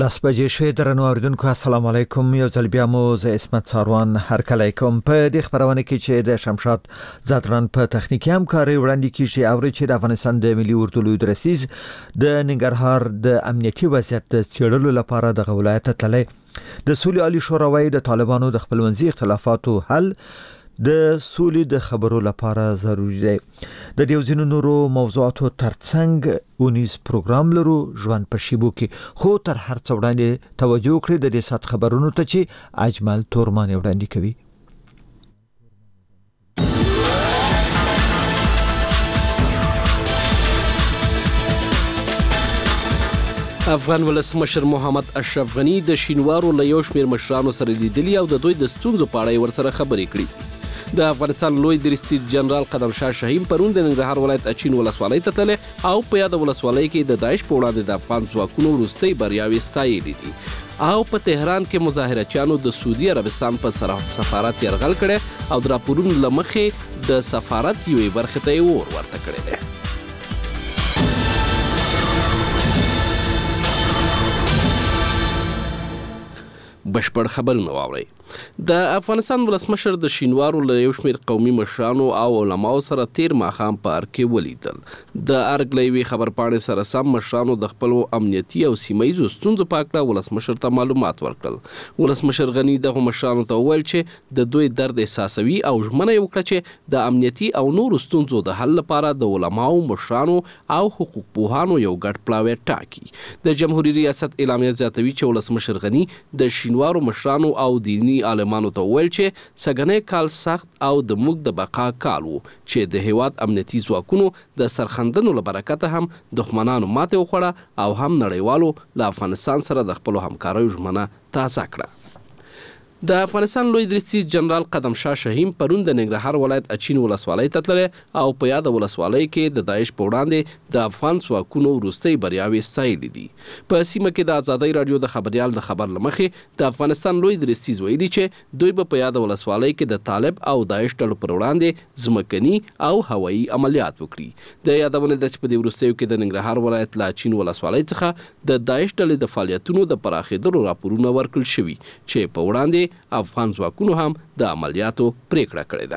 10 بجې شوې درنو اوریدونکو السلام علیکم یو ځل بیا مو زه اسمت ساروان هرکلی کوم په دې خبرونه کې چې د شمشاد زادران په تخنیکی همکاري وړاندې کیږي او چې د افغانستان د ملي اردو لوی رئیس د ننګرهار د امنیتي وضعیت د څېړلو لپاره د ولایت تللی د سولې عالی شوراوي د طالبانو د خپلمنځي اختلافاتو حل د سولې د خبرو لپاره ضروری دی د دیوزینو نورو موضوعاتو ترڅنګ اونیز پروګرام لرو ژوند په شیبو کې خو تر هر څه وړاندې توجه کړئ د دې سات خبرونو ته چې اجمل تورمان وړاندې کوي افغان ولسمشر محمد اشرف غنی د شینوارو له یو شمېر مشرانو سره لیدلي او د دوی د ستونزو په اړه ورسره خبرې کړې د افغانستان لوی درستي جنرال قدم شاه شاهین پرون د ننګرهار ولایت اچین ولسوالۍ ته تللی او په یاد ولسوالۍ کې د داعش په وړاندې د افغان ځواکونو وروستۍ بریاوې ستایلې دي او په تهران کې مظاهرچیانو د سعودي عربستان په سفارت یرغل کړی او د راپورونو له مخې د سفارت یوې برخې ته یې اور ورته کړی دی بشپړ خبرونه واورئ د افغانستان ولسمشر د شینوارو له یو شمېر قومي مشرانو او علماو سره تیر ماښام په ارګ کې ولیدل د ارګ له یوې خبرپاڼې سره سم مشرانو د خپلو امنیتي او سیمه ییزو ستونزو په هکله ولسمشر ته معلومات ورکړل ولسمشر غني دغو مشرانو ته وویل چې د دوی درد احساسوي او ژمنه یې وکړه چې د امنیتي او نورو ستونزو د حل لپاره د علماو مشرانو او حقوق پوهانو یو ګډ پلاوی ټاکي د جمهوریت ریاست اعلامیه زیاتوي چې ولسمشر غني د شینوارو مشرانو او دینی عالمانو ته ویل چې سګنې کال سخت او د موږ د بقا کال وو چې د هیواد امنیتي ځواکونو د سرخندنو له برکته هم دښمنانو ماتې وخوړه او هم نړیوالو له افغانستان سره د خپلو همکاریو ژمنه تازه کړه د افغانستان لوی درستي جنرال قدم شاه شاهین پرون د ننګرهار ولایت اچین ولسوالۍ ته تللی او په یاد ولسوالۍ کې د داعش په وړاندې د افغان ځواکونو وروستۍ بریاوې ستایلې دي په سیمه کې د ازادۍ راډیو د خبریال د خبر له مخې د افغانستان لوی درستي ویلي چې دوی به په یاد ولسوالۍ کې د طالب او داعش ډلو پر وړاندې ځمکني او هوایي عملیات وکړي د یادونه ده چې په دې وروستیو کې د ننګرهار ولایت له اچین ولسوالۍ څخه د داعش ډلې د فعالیتونو د پراخېدلو راپورونه ورکړل شوي چې په وړاندې افغان ځواکونو هم د عملیاتو پریکړه کړې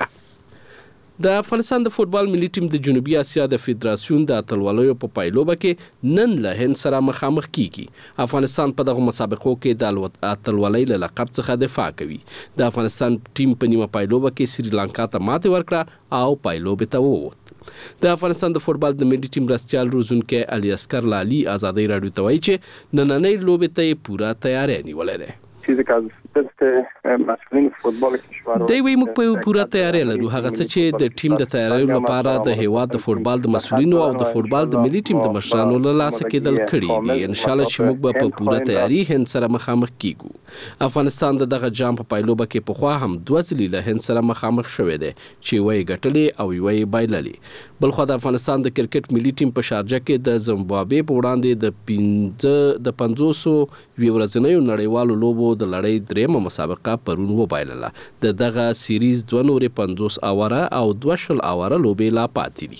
ده د افغانستان د فوټبال ملي ټیم د جنوبي اسیا د فدراسیون د اتلولیو په پایلوبه کې نن له هند سره مخامخ کیږي افغانستان په دغه مسابقو کې د اتلولۍ له لقب څخه دفاع کوي د افغانستان ټیم په نیمه پایلوبه کې سریلانکا ته ماتې ورکړه او پایلوبې ته ووت د افغانستان د فوټبال د ملي ټیم مرستیال روزونکی علي اسکر لالي ازادۍ راډیو ته وایي چې نننۍ لوبې ته یې پوره تیاری نیولې ده چیزی که از دست مسئولین فوتبال کشور دی وی موږ په پوره تیاری لرو هغه څه چې د ټیم د تیاری لپاره د هیواد د فوټبال د مسؤلینو او د فوټبال د ملي ټیم د مشرانو له لاسه کېدل کړي دي ان شاء الله چې موږ به په پوره تیاری هند سره مخامخ کیږو افغانستان دغه جام په پایلوبه کې پخوا هم دوه ځلې له هند سره مخامخ شوی دی چې وایي ګټلې او وایي بایللې بلخو د افغانستان د کرکټ ملي ټیم په شارجه کې د زمبابوې په وړاندې د 500 ورځنیو نړیوالو لوبو د لړۍ درېمه مسابقه پرون وبایلله د دغه سیریز 2 نورې 50 اواره او 2 اواره لوبې لا پاتې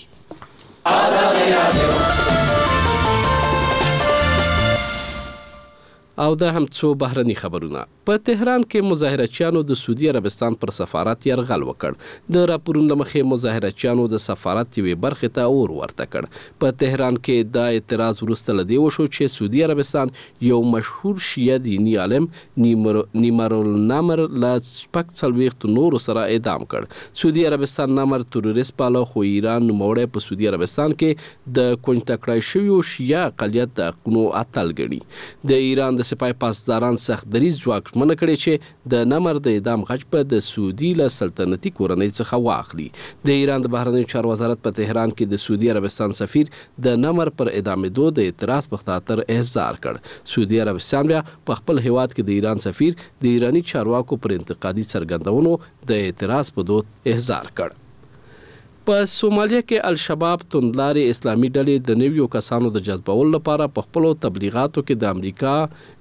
دي او د هم څو بهرني خبرونه په تهران کې مظاهرچیانو د سعودي عربستان پر سفارت یرغل وکړ د راپورونو له مخې مظاهرچیانو د سفارت یوې برخې ته اور ورته کړ په تهران کې دا اعتراض وروسته له دې وشو چې سعودي عربستان یو مشهور شیعه دینی عالم نیمرالنمر له 40 نورو سره اعدام کړ سعودي عربستان نمر تروریست باله خو ایران نوموړی په سعودي عربستان کې د کونج تکړای شویو شیعه اقلیت د حقونو اتل ګڼي د ایران د سپای پاسداران سخت دریځ ځواک ژمنه کړې چې د نمر د اعدام غچ په د سعودي له سلطنتي کورنۍ څخه واخلي د ایران د بهرنیو چارو وزارت په تهران کې د سعودي عربستان سفیر د نمر پر اعدامېدو د اعتراض په خاطر احضار کړ سعودي عربستان بیا په خپل هیواد کې د ایران سفیر د ایرانی چارواکو پر انتقادي څرګندونو د اعتراض په دود احضار کړ په سومالیا کې الشباب توندلارې اسلامي ډلې د نویو کسانو د جذبولو لپاره په خپلو تبلیغاتو کې د امریکا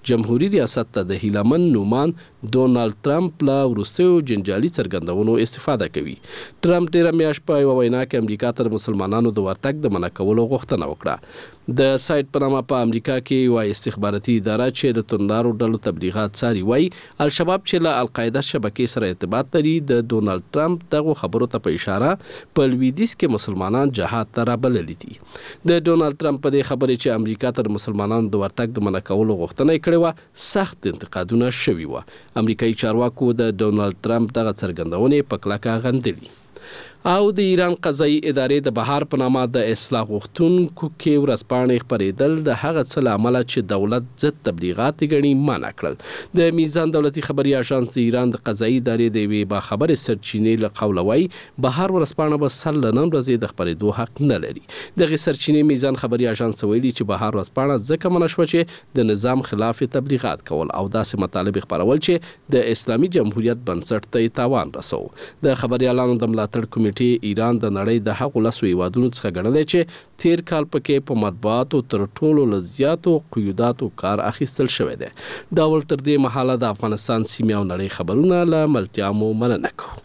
جمهوریت ریاست ته د هیلمن نومان ډونالد ټرمپ لا وروستیو جنجالي څرګندونو استفاده کوي. ټرمپ ډیره میاشت په یوه وینا کې امریکا ته د مسلمانانو د ورتګ د منع کولو غوښتنه وکړه. د سایت په نامه په امریکا کې یوه استخباراتي اداره چې د توندارو ډلو تبلیغات څاري وایي الشباب چې له القاعده شبکې سره ارتباط لري د ډونالد ټرمپ دغه خبرو ته په اشاره په لویدیځ کې مسلمانان جهاد ته رابللي دي. د ډونالد ټرمپ په دې خبرې چې امریکا ته د مسلمانانو د ورتګ د منع کولو غوښتنه یې کړې وه سخت انتقادونه شوي وه. امریکایي چارواکو د ډونالد ټرمپ دغه څرګندونې په کلکه غندلي. او د ایران قضایي ادارې د بهار په نامه د اصلاح غوښتونکو کې ورځپاڼې خپرېدل د هغه څه له امله چې دولت ضد تبلیغات ګڼي منع کړل. د میزان دولتي خبري اژانس د ایران د قضایي ادارې د یوې باخبرې سرچینې له قوله وایي بهار ورځپاڼه به سل له نن ورځې د خپرېدو حق نه لري. دغه سرچینې میزان خبري اژانس ویلي چې بهار ورځپاڼه ځکه منع شوه چې د نظام خلاف تبلیغات کول او داسې مطالب خپرول چې د اسلامي جمهوریت بنسټ ته تاوان رسو. د خبريالانو د ملاتړ کمیټې ایران د نړۍ د هغو 10 هیوادونو څخه ګڼلی چې تیر کال پکې په مطبوعاتو تر ټولو له زیاتو قیوداتو کار اخیستل شوی دی. دا ول تر دې مهاله د افغانستان سیمې او نړۍ خبرونه له ملتیا مو مننه کوو.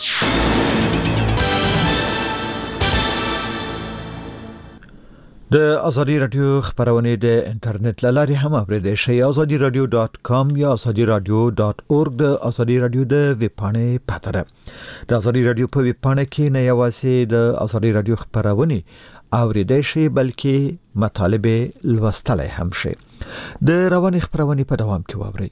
د ازادي رادیو خبرونه د انټرنیټ لارې هم اوریدئ شئ. azadiradio.com یا azadiradio.org د ازادي رادیو د ویب پاڼې پته ده. د ازادي رادیو په ویب پاڼه کې نه یوازې د ازادي رادیو خبرونه اوریدئ شئ بلکې مطالب لوستلای هم شئ. د رواني خبرونه په دوام کې واورئ.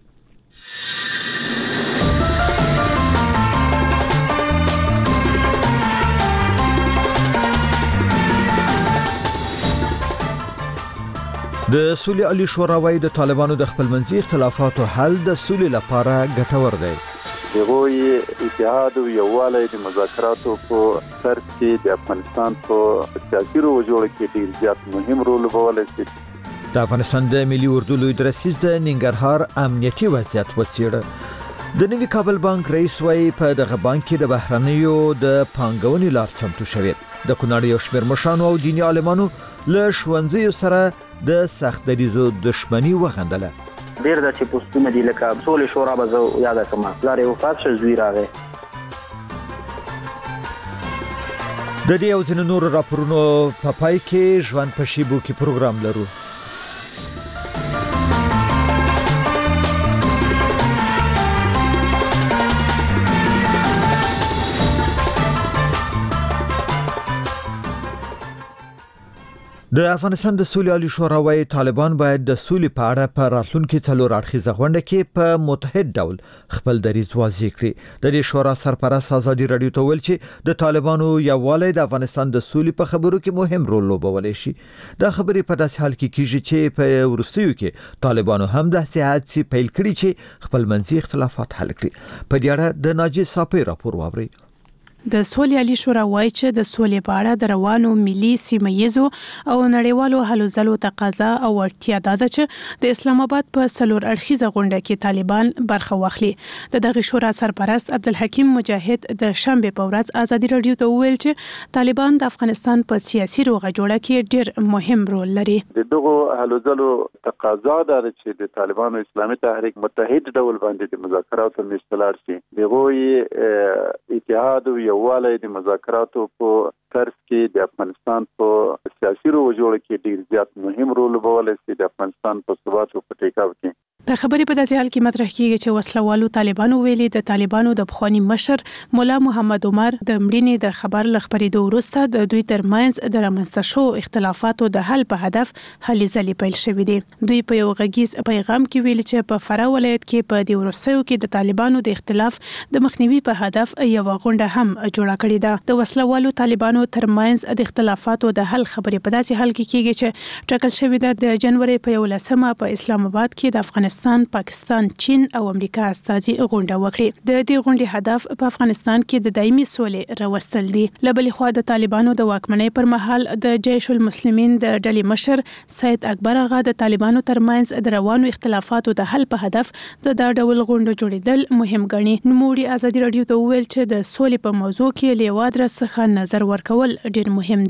د سولې عالی شورا وايي د طالبانو د خپلمنځي اختلافاتو حل د سولې لپاره ګټور دی. دغه اتحاد او یووالی د مذاکراتو په سر کې د افغانستان په سیاسي روجوړ کې ډیر زیات مهم رول لوبولی شي. د افغانستان د ملي اردو لوی درسیز د ننګرهار امنیتي وضعیت وڅېړه. د نوي کابل بانک رئیس وايي په دغه بانک کې د بهرنیو د پانګونې لار چمتو شوی. د کونړ یو شمېر مشرانو او دیني عالمانو له ښوونځیو سره د سخت دریزو دښمنی وغندله. ډیر د چې پوسټونه دي لکه سولې شورا به زه یاد کړم لارې وفات شو زوی راغی. د دې او ځینو نور راپورونو په پای کې ژوند په شیبو کې پروګرام لرو. د افغانستان د سولې عالی شورا وايي طالبان باید د سولې په اړه په راتلونکي 4 اړخیزه غونډه کې په متحد ډول خپل دریځ واضح کړي. د دې شورا سرپرست ازادي رادیو ته ویل چې د طالبانو یووالی د افغانستان د سولې په خبرو کې مهم رول لوبولی شي. دا خبرې په داسې حال کې کیږي چې په ورستیو کې طالبانو هم د سیاست پیل کړی چې خپل منځي اختلافات حل کړي. په دې اړه د ناجی صافي راپور واوري. د سولې عالی شورا وايي چې د سولې په اړه د روانو ملي سیمه‌یزو او نړیوالو هلو ځلو تقاضا او اړتیا ده چې د اسلام آباد په 4 اړخیزه غونډه کې طالبان برخه واخلي. دغه شورا سرپرست عبدالحکیم مجاهد د شنبه په ورځ ازادي رادیو ته ویل چې طالبان د افغانستان په سیاسي روغه جوړه کې ډېر مهم رول لري. دغه هلو ځلو تقاضا ده چې د طالبانو اسلامي تحریک متحد ډول باندې د مذاکراتو مشتلار شي. دغه اتحاد او یووالی د مذاکراتو په طرز کې د افغانستان په سیاسي روجوړ کې ډیر زیات مهم رول لوبولی شي د افغانستان په ثبات او په ټیکاو کې. د خبرې په داسې حال کې مطرح کیږي چې وسلوالو طالبانو ویلي د طالبانو د بخوانی مشر مولا محمد عمر د مړینې د خبر لخبرېدو وروسته د دوی ترمنځ د رامنځته شو اختلافاتو د حل په هدف هلې ځلې پیل شوې دي. دوی په یو غږیز پیغام کې ویلي چې په فراه ولایت کې په دې وروستیو کې د طالبانو د اختلاف د مخنیوي په هدف یو غونډه هم جوړه کړې ده. د وسلوالو طالبانو ترمنځ د اختلافاتو د حل خبرې په داسې حال کې کیږي چې ټاکل شوې ده د جنوري په 11 په اسلام آباد کې د افغانستان، پاکستان، چین او امریکا استازي غونډه وکړي. د دې غونډې هدف په افغانستان کې د دایمي سولې راوستل دي. لبلې خوا د طالبانو د واکمنۍ پر مهال د جیش المسلمین د ډلې مشر سید اکبر آغا د طالبانو ترمنځ د روانو اختلافاتو د حل په هدف د ډول غونډه جوړیدل مهم ګڼي. نوموړي ازادي رادیو ته ویل چې د سولې په موضوع کې له یو ادرس څخه نظر ورکول ډېر مهم دي.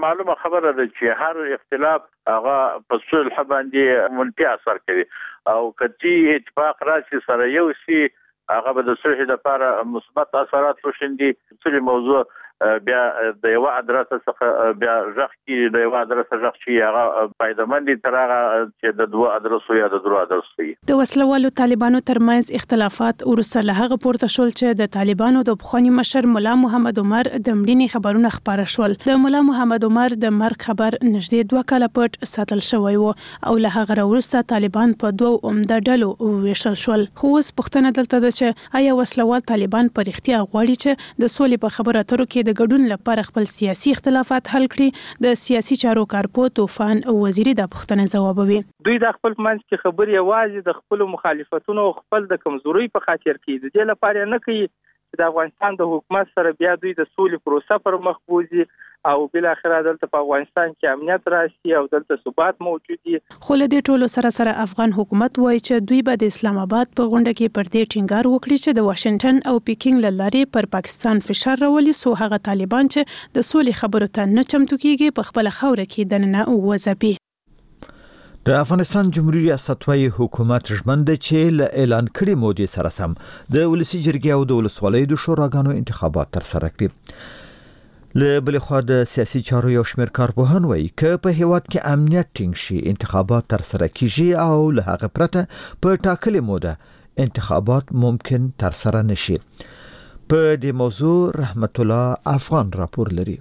معلومه خبره ده چې هر اختلاف هغه په صلح باندې منفي اثر کوي او کتي اتفاق راشي سره یو شي هغه به د صلح لپاره مثبت اثرات وشندي. څه موضوع بیا د یو ادرسه څخه بیا ځخ کی د یو ادرسه ځخ شي هغه پایدمن دي تر هغه چې د دوه ادرسو یا د درو ادرسو د وسلوالو طالبانو ترمنځ اختلافات ورسره له هغه پورته شول چې د طالبانو د پخوانی مشر مولا محمد عمر د مړینې خبرونه خبره شول. د مولا محمد عمر د مرګ خبر نږدې 2 کاله پټ ساتل شوی و او له هغه وروسته طالبان په دوه عمده ډلو ویشل شول. خو اوس پښتنه دلته ده چې آیا وسلوال طالبان په اړتیا غواړي چې د سولې په خبرو اترو کې د ګډون لپاره خپل سیاسي اختلافات حل کړي؟ د سیاسي چارو کارپو طوفان وزیری د پښتنه جوابوي. دوی د خپل منځ کې خبرې یوازې د خپل مخالفتونو او خپل د کمزوري په خاطر کې د دې لپاره نه کوي چې د افغانستان د حکومت سره بیا دوی د سولې پروسه پر مخ بوزي او بل اخر دلته په افغانستان کې امنیت راشي او دلته ثبات موجود دي. خو له دې ټولو سره افغان حکومت وایي چې دوی به د اسلام آباد په غونډه کې پر دې ټینګار وکړي چې د واشنگټن او پیکینګ له لارې پر پاکستان فشار راولي سو هغه طالبان چې د سولې خبرو ته نه چمتو کیږي په خپل خوره کې دننه وځي. د افغانستان جمهوریت ریاستوي حکومت ژمن ده چې له اعلان کړي مودې سره سم د ولسی جرګې او د ولسوالیو د شوراګانو انتخابات تر سره کړي. له بل خوا د سیاسي چارو یو شمېر کارپوهان وایي چې په هیواد کې امنیت ټینګ شي انتخابات تر سره کیږي او له هغه پرته په ټاکلې موده انتخابات ممکن تر سره نشي. په دې موضوع رحمت الله افغان راپور لري.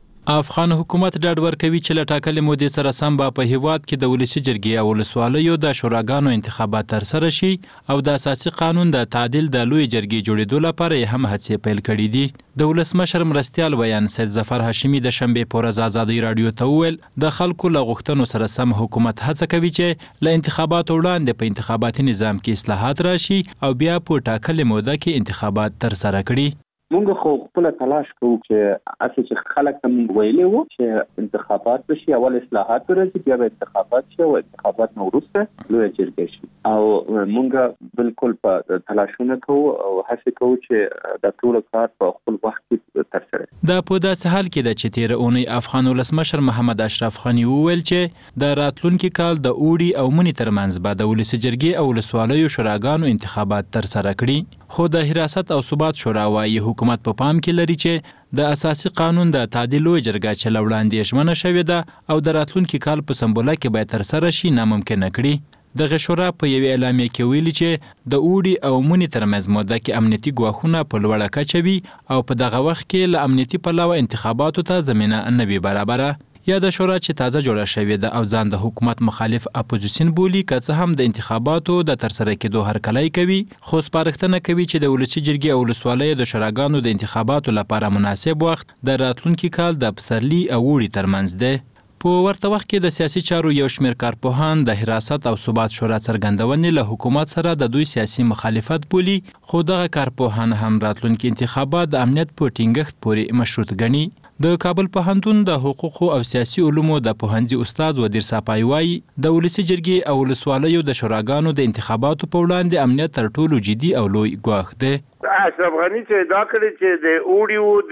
افغان حکومت ډاډ ورکوي چې له ټاکلې مودې سره سم به په هیواد کې د ولسی جرګې او ولسوالیو د شوراګانو انتخابات تر سره شي او د اساسي قانون د تعدیل د لوی جرګې جوړېدو لپاره هم هڅې پیل کړې دي. د ولسمشر مرستیال ویان سید ظفر هاشمي د شنبې په ورځ ازادي رادیو ته وویل د خلکو له غوښتنو سره سم حکومت هڅه کوي چې له انتخاباتو وړاندې په انتخاباتي نظام کې اصلاحات راشي او بیا په ټاکلې موده کې انتخابات تر سره کړي. مونږ خو خپل تلاش کوو چې اساس چې خلک ته مونږ ویلې وو چې انتخابات بشي اول اصلاحات ورځي بیا به انتخابات شي او انتخابات نو وروسته لوی جرګه شي او مونږ بالکل په تلاشونه کوو او هڅه کوو چې د ټول کار په خپل وخت کې تر سره. دا په داسې حال کې د چې تیر اونۍ افغان ولسمشر محمد اشرف غنی وویل چې د راتلونکي کال د اوړي او مني ترمنځ به د ولسی جرګې او ولسوالیو شوراګانو انتخابات تر سره کړي. خو د حراست او ثبات شورا وايي حکومت په پام کې لري چې د اساسي قانون د تعدیل لوی جرګه چې لوړاندې ژمنه شوې ده او د راتلونکي کال په سمبوله کې به تر سره شي ناممکن کړي. د شورا په یو اعلامیه کې ویلي چې د اوړي او مني ترمنځ موده کې امنیتي ګواښونه په لوړه کچه وي او په دغه وخت کې له امنیتي پلوه انتخاباتو ته زمینه نه وي برابره. یا د شورا چې تازه جوړه شوې ده او ځان د حکومت مخالف اپوزیشن بولی که څه هم د انتخاباتو د ترسره کېدو هرکلی کوي خو سپارښتنه کوي چې د ولسی جرګې او ولسوالیو د شوراګانو د انتخاباتو لپاره مناسب وخت د راتلونکي کال د پسرلي او اوړي ترمنځ دی. په ورته وخت کې د سیاسي چارو یو شمېر کارپوهان د حراست او ثبات شورا څرګندونې له حکومت سره د دوی سیاسي مخالفت بولي خو دغه کارپوهان هم راتلونکي انتخابات د امنیت په ټینګښت پورې مشروط ګڼي. د کابل پوهنتون د حقوقو او سیاسي علومو د پوهنځي استاد ودیر صافای وایي د ولسی جرګې او ولسوالیو د شوراګانو د انتخاباتو په وړاندې امنیت تر ټولو جدي او لوی ګواښ دی. اشرف غنی چې دا کړی چې د اوړیو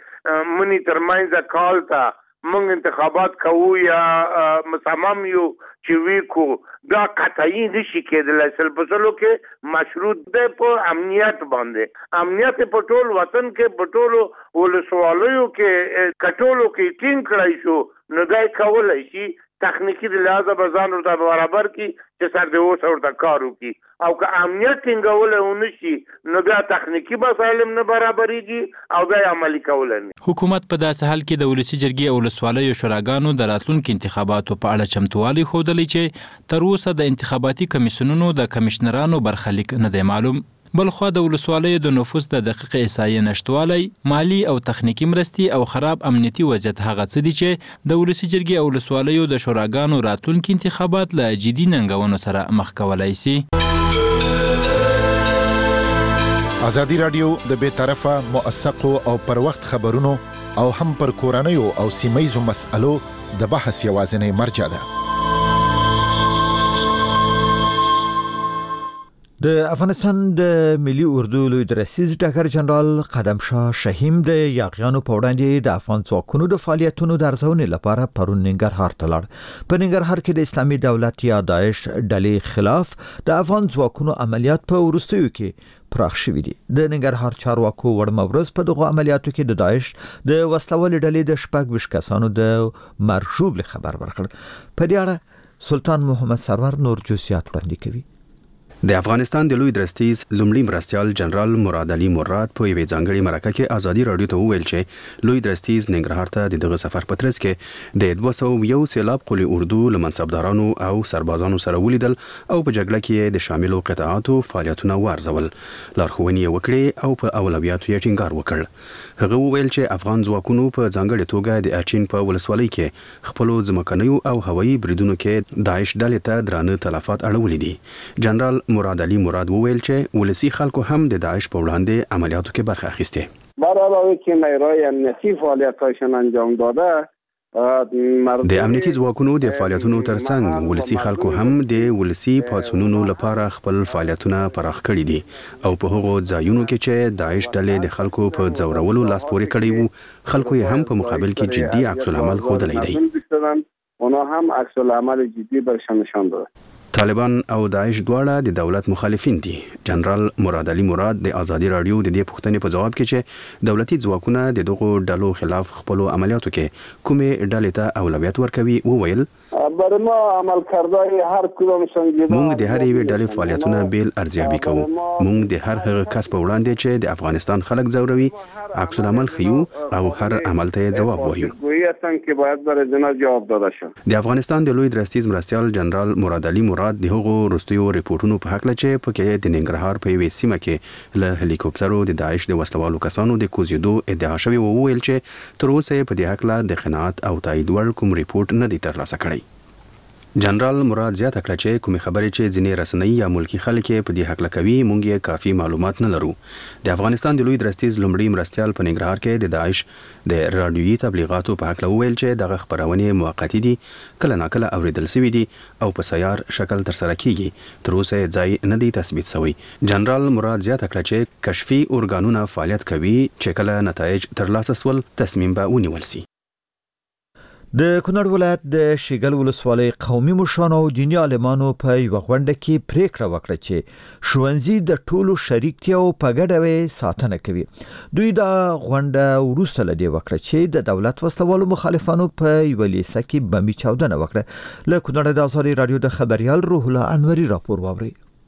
د منی ترمنځ کال ته موږ انتخابات کوو یا مصمم یو چې ویکو دا قطعی نشي کېدلی سلپسلو کې مشروط ده په امنیت باندې. امنیت په ټول وطن کې په ټولو ولسوالیو کې کټولو کې ټینګ کړی شو نو دا کولای شي تخنیکی د لحاظه به ځان ورته برابر کی چې سر د اوس ورته کار وکړي او که امنیت ټینګول ونشي نو بیا تخنیکی مسایل نه برابرېږي او بیا عملي کول نه. حکومت په داسې حال کې د ولسی جرګې او ولسوالیو شوراګانو د راتلونکو انتخاباتو په اړه چمتووالی ښودلی چې تر اوسه د انتخاباتي کمیسیونونو د کمشنرانو برخلیک نه دی معلوم. بلخوا د ولسوالیو د نفوس د دقیق احصایې نشتوالی، مالی او تخنیکی مرستې او خراب امنیتي وضعیت هغه څه دي چې د ولسی جرګې او ولسوالیو د شوراګانو راتلونکي انتخابات له جدي ننګونو سره مخ کولای شي. ازادي رادیو د بې طرفه موثقو او پر وخت خبرونو او هم پر کورنیو او سیمایزو مسألو د بحث یوازینی مرجع ده. د افغانستان د ملي اردو لوی درسیز ډاکټر جنرال قدم شاه شهیم د یاغیانو په وړاندې د افغان ځواکونو د فعالیتونو د ارزونې لپاره پرون ننګرهار ته لاړ. په ننګرهار کې د اسلامي دولت یا داعش ډلې خلاف د افغان ځواکونو عملیات په وروستیو کې پراخ شوي دي. د ننګرهار چارواکو وړمورز په دغه عملیاتو کې د داعش د وسلوال ډلې د 26 کسانو د مرشوب خبر ورکړ. په دې اړه سلطان محمد سرور نور جزئیات وړاندې کوي. د افغانستان د لوی درستیز لومړي مرستیال جنرال مراد علي مراد په یوې ځانګړي مرکه کې ازادي رادیو ته وویل چې لوی درستیز ننګرهار ته د دغه سفر په ترڅ کې د 201 سیلاب قول اردو له منصبدارانو او سربازانو سره ولیدل او په جګړه کې د شاملو قطاعاتو فعالیتونه وارزول. لارښوونې وکړې او په اولویاتو یې ټینګار وکړ. هغه وویل چې افغان ځواکونو په ځانګړي توګه د اچین په ولسوالۍ کې خپل ځمکنیو او هوایي بریدونو کې داعش ډلې ته درانه تلفات اړولې دي. جنرال مراد علي مراد وویل چې ولسی خلکو هم د داعش په وړاندې عملیاتو کې برخه اخیسته. برای که نیروی امنیتی فعالیتاشون انجام داده د امنیتي ځواکونو د فعالیتونو ترڅنګ ولسی خلکو هم د ولسی پاتونونو لپاره خپل فعالیتونه پراخ کړي دي او په هغو ځایونو کې چې داعش ډلې د خلکو په ځورولو لاس پورې کړي وو خلکو یې هم په مقابل کې جدي عکس العمل ښودلی دی. اونا هم عکس العمل جدي برشان نشان داده. طالبان او داعش دواړه د دولت مخالفین دي. جنرال مراد علي مراد د ازادي رادیو د دې پوښتنې په جواب کې چې دولتي ځواکونه د دغو ډلو خلاف خپل عملیاتو کې کومې ډلې ته اولویت ورکوي وویل برای ما عمل کردهای هر کدام سنجیده مونږ د هر یوې ډلې فعالیتونه بیل ارزیابي کوو. مونږ د هر هغه کس په وړاندې چې د افغانستان خلک ځوروي عکس العمل ښیو او هر عمل ته جواب وایو. د افغانستان د لوی درستیز مرستیال جنرال مراد علي مراد د هغو وروستیو ریپورتونو په هکله چې پکې د ننګرهار په یوې سیمه کې له هلیکوپټرو د داعش د وسلوالو کسانو د کوزیدو ادعا شوې وویل چې تر اوسه په دې هکله د قناعت او تایید وړ کوم ریپورت نه دی ترلاسه کړی. جنرال مراد زیاته کړه چې کومې خبرې چې ځینې رسنۍ یا ملکی خلک په دې هکله کوي مونږ یې کافي معلومات نه لرو. د افغانستان د لوی درستیز لومړي مرستیال په ننګرهار کې د داعش د رادیویي تبلیغاتو په هکله وویل چې دغه خبرونې موقتي دي کله ناکله اوریدل شوي دي او په سیار شکل ترسره کیږي. تر اوسه ځای نه دی تثبیت شوی. جنرال مراد زیاته کړه چې کشفي ارګانونه فعالیت کوي چې کله نتایج ترلاسه سول تصمیم به ونیول شي. د کونړ ولایت د شیګل ولسوالۍ قومي مشرانو او دیني عالمانو په یو غونډه کې پریکړه وکړه چې ښوونځي د ټولو شریکتیا او په ګډه ساتنه کوي. دوی دا غونډه وروسته لدی وکړه چې د دولت وسلوالو مخالفانو په یو لیسه کې بمبي چاودنه وکړه. له کونړ د ازادي رادیو د خبريال روح الله انوري راپور واوري.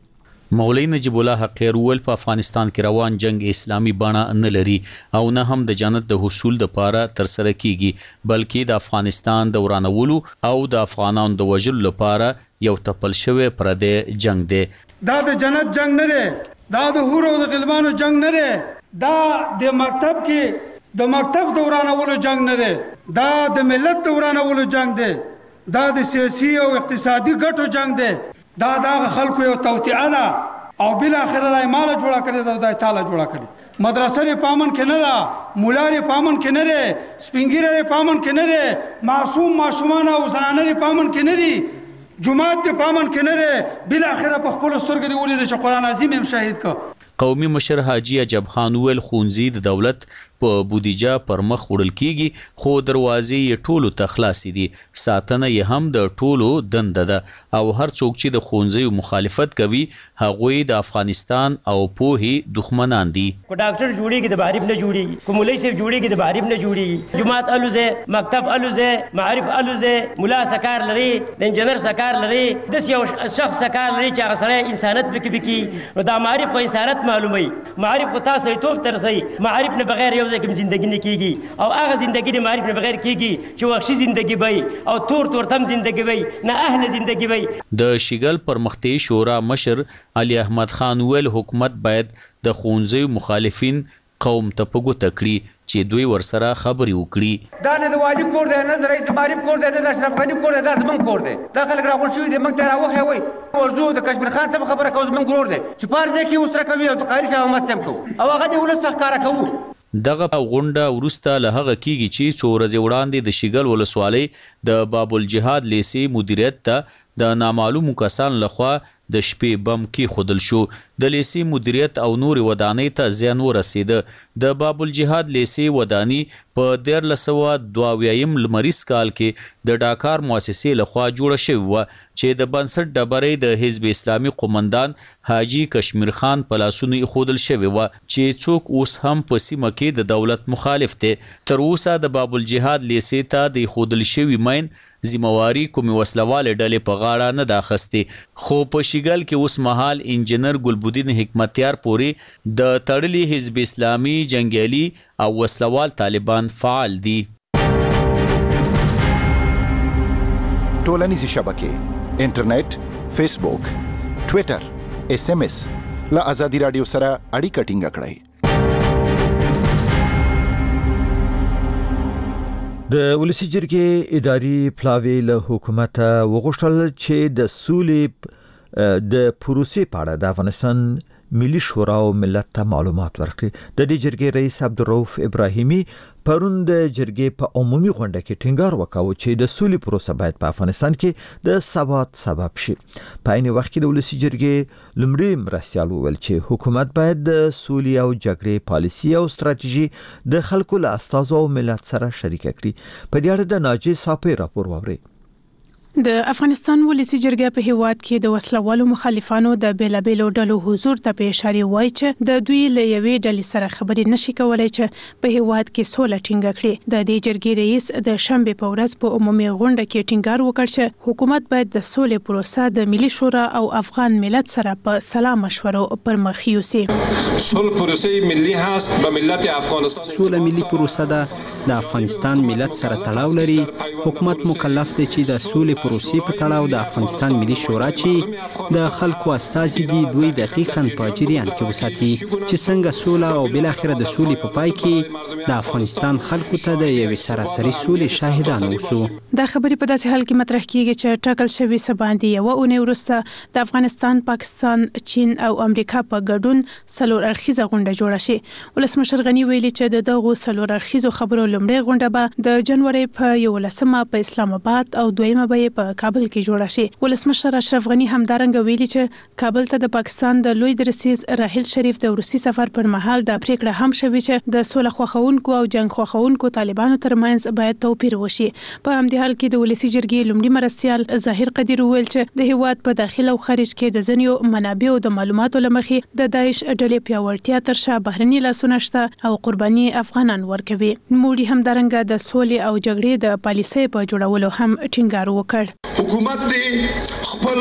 مولوی نجیب الله حقیر ول په افغانستان کې روان جنگ اسلامي بڼه نه لري او نه هم د جنت د حصول لپاره تر سره کیږي بلکې د افغانستان د ورانولو او د افغانانو د وژلو لپاره یو تپل شوی پردې جنگ دی. دا د جنت جنگ نه دی، دا د حور او د غلمانو جنگ نه دی، دا د مکتب کې د مکتب د ورانولو جنگ نه دی، دا د ملت د ورانولو جنگ دی، دا د سیاسي او اقتصادي ګټو جنگ دی. دا خلکو یو توطئه ده او بل اخره د مال جوړه کړی دا د تعالی جوړه کړی. مدرسې پامن کې نه ده، مولاري پامن کې نه ده، سپینګیره پامن کې نه ده، معصوم ماشومان او زنانه پامن کې نه دي، جمعات د پامن کې نه ده. بل اخره په خپل سترګې دی ولید چې قران عظیم هم شاهد کا. قومي مشر حاجی عجب خان ویل ښوونځي د دولت په بودیجه پر مخ وړل کیږي خو دروازې یې ټولو ته خلاصې دي. ساتنه یې هم د ټولو دنده ده او هر څوک چې د ښوونځیو مخالفت کوي هغوی د افغانستان او پوهې دښمنان دي. کو ډاکټر جوړیږي د بهارب نه جوړیږي، کو مولوی صاحب جوړیږي د بهارب نه جوړیږي، جماعت الوزه، مکتب الوزه، معارف الوزه، مولا سکار لري، د انجنیر سکار لري، د یو شخص سکار لري چې هغه سره انسانیت بکی نو دا معارف په انسانیت معلومي. معارف په تاسو ټوب ترسي، معارف نه بغیر یو ځکه زندگی نه کیږي او هغه زندگی د معارف نه بغیر کیږي چې وحشي زندگی وي او تور تم زندگی وي نه اهل زندگی وي. د شیګل پرمختي شورا مشر علي احمد خان ویل حکومت باید د ښوونځیو مخالفین قوم ته په ګوته کړي چې دوی ورسره خبرې وکړي. دا نه د واجب کور دی، نه د رئیس معارف کور دی، نه د اشرف غني کور دی، دا زموږ کور دی. دا خلک راغونډ شوي دي، موږ ته راوښیي وایي ورځو د کشمیر خان صاحب خبره کوو زموږ ورور دی چې په هر ځای کې ورسره کوي او د قایل شاه محمد صاحب کوو او هغه د ولس ته ښکاره کوو. دغه غونډه وروسته له هغه کیږي چې څو ورځې وړاندې د شیګل ولسوالۍ د باب الجهاد لیسې مدیریت ته د نامعلومو کسانو لخوا د شپې بم کې خودل شو. د لیسي مدیریت او نور ودانۍ ته زیان ورسېده. د باب الجهاد لیسي ودانی په 1322 لمریز کال کې د ډاکار مؤسسې لخوا جوړه شوې وه چې د بنسټ ډبرې د حزب اسلامي قومندان حاجی کشمیر خان په لاسونو ایښودل شوې وه چې څوک اوس هم په سیمه کې د دولت مخالف دی. تر اوسه د باب الجهاد لیسې ته د ایښودل شوي مین ذمواري کومې وسلوالې ډلې په غاړه نه ده اخیستې. خو په شیګل کې اوس مهال انجینر ګلبدین حکمتیار پورې د تړلي حزب اسلامي جنګیالي او وسلوال طالبان فعال دي. ټولنیزې شبکې، انټرنیټ، فیسبوک، ټویټر، SMS له آزادي رادیو سره اړیکه ټینګه کړئ. د ولسی جرګې اداري پلاوی له حکومت وغوښتل چې د سولې د پروسې په اړه د افغانستان ملي شورا او ملت ته معلومات ورکړي. د دې جرګې رئیس عبدالرؤف ابراهیمي پرون د جرګې په عمومي غونډه کې ټینګار وکاوه چې د سولې پروسه باید په افغانستان کې د ثبات سبب شي. په عین وخت کې د ولسی جرګې لومړي مرستیال وویل چې حکومت باید د سولې او جګړې پالیسي او ستراتیژي د خلکو له استازو او ملت سره شریک کړي. په دې اړه د ناجی صافي راپور واوري. د افغانستان ولسی جرګه په هیواد کې د وسلوالو مخالفانو د بیلابېلو ډلو حضور ته په اشاره وایي چې د دوی له یوې ډلې سره خبرې نشي کولای چې په هیواد کې سوله ټینګه کړي. د دې جرګې رئیس د شنبه په ورځ په عمومي غونډه کې ټینګار وکړ چې حکومت باید د سولې پروسه د ملي شورا او افغان ملت سره په سلا مشورو پر مخ یوسي. سولې پروسه ملي هست به ملت افغانستان. سولې ملي پروسه د افغانستان ملت سره تړاو لري. حکومت مکلف دی چې د سولې پروسې په تړاو د افغانستان ملي شورا چې د خلکو استازي دي دوی دقیقاً په جریان کې وساتي چې څنګه سوله او بل اخره د سولې په پای کې د افغانستان خلکو ته د یوې سراسري سولې شاهدان اوسو. دا خبرې په داسې حال کې مطرح کیږي چې ټاکل شوی سباندې یو اونۍ وروسته د افغانستان، پاکستان، چین او امریکا په ګډون څلور اړخیزه غونډه جوړه شي. ولسمشر غني ویلي چې د دغه څلور اړخیزو خبرو لومړی غونډه به د جنوري په 11 په اسلام آباد او دویمه به په کابل کې جوړه شي. ولسمشر اشرف غني همدارنګه ویلي چې کابل ته د پاکستان د لوی درسیز راحیل شریف د روسي سفر پر مهال د پریکړه هم شوی چې د سوله خوښونکو او جنگ خوښونکو طالبانو ترمنځ باید توپیر وشي. په همدې حال کې د ولسی جرګې لومړي مرستیال ظاهر قدیر ویل چې د هیواد په داخل او خارج کې د ځینو منابعو د معلوماتو لمخې د داعش ډلې پیاوړتیا تر شا بهرني لاسونه شته او قرباني افغانان ورکوي. موړي همدارنګه د سولې او جګړې د پالیسۍ په جوړولو هم ټینګار وکړ. حکومت دې خپل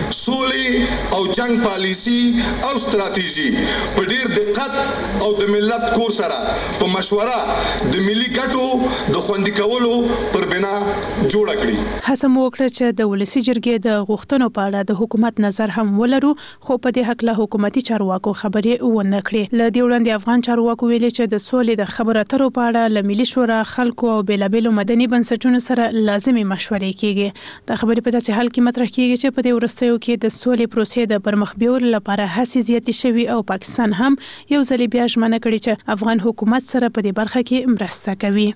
سولې او جنگ پالیسی او ستراتیژي په ډیر دقت او د ملت کور سره په مشوره د ملي ګټو د خوندي کولو پر بنا جوړ کړي. هڅه مو وکړه چې د ولسی جرګې د غوښتنو په اړه د حکومت نظر هم ولرو، خو په دې حق له حکومتي چارواکو خبرې ونه کړې. له دې وړاندې افغان چارواکو ویلي چې د سولې د خبرو اترو په اړه له ملي شورا، خلکو او بیلابېلو مدني بنسټونو سره لازمي مشورې کیږي. دا خبرې په داسې حال کې مطرح کیږي چې په دې وروستیو کې د سولې پروسې د پرمخ بیولو لپاره هڅې زیاتې شوي او پاکستان هم یو ځل بیا ژمنه کړې چې افغان حکومت سره په دې برخه کې مرسته کوي.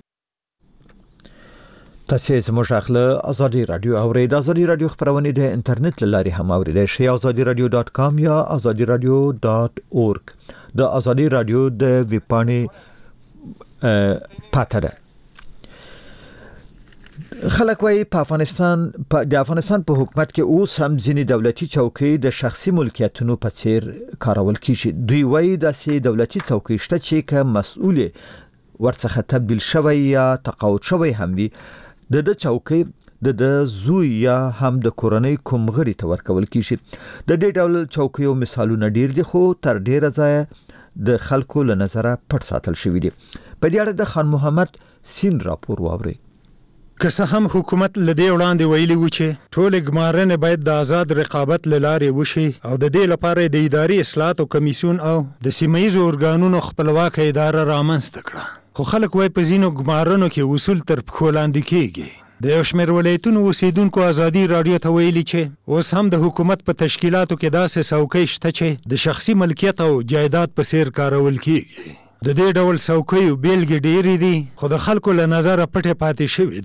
تاسو زموږ خپل آزادي رادیو اورئ. د آزادي رادیو خبرونه د انټرنیټ لاري هم اورئ شئ. azadiradio.com یا azadiradio.org. د آزادي رادیو د ویبپاڼې پاته ده. خلک وايي د افغانستان په حکومت کې اوس هم ځینې دولتي چوکۍ د شخصي ملکیتونو په څیر کارول کیږي. دوی وايي داسې دولتي چوکۍ شته چې که مسؤل ورڅخه تبدیل شوی یا تقاعد شوی هم وي، د چوکۍ د زوی یا هم د کورنۍ کوم غړي ته ورکول کیږي. د دې ډول چوکیو مثالونه ډیر دي، خو تر ډیره ځای د خلکو له نظره پټ ساتل شوی دي. په دې اړه د خان محمد سین راپور واوري. که څه هم حکومت لدې وړاندې ویلي و چې ټول ګمارنې باید د آزاد رقابت له لارې وشي او د دې لپاره د اداري اصلاحاتو کمیسیون او د سیمه‌ییزو ارګانونو خپلواکه اداره رامنځته کړه، خو خلک وايي په ځینو ګمارنو کې اصول تر پښو لاندې کیږي. د یو شمېر ولایتونو اوسیدونکو آزادي رادیو ته ویلي چې اوس هم د حکومت په تشکیلاتو کې داسې څوکۍ شته چې د شخصي ملکیت او جایداد په څیر کارول کیږي. د دې ډول څوکیو بیلګې ډېرې دي، خو د خلکو له نظره پټې پاتې شوې دي.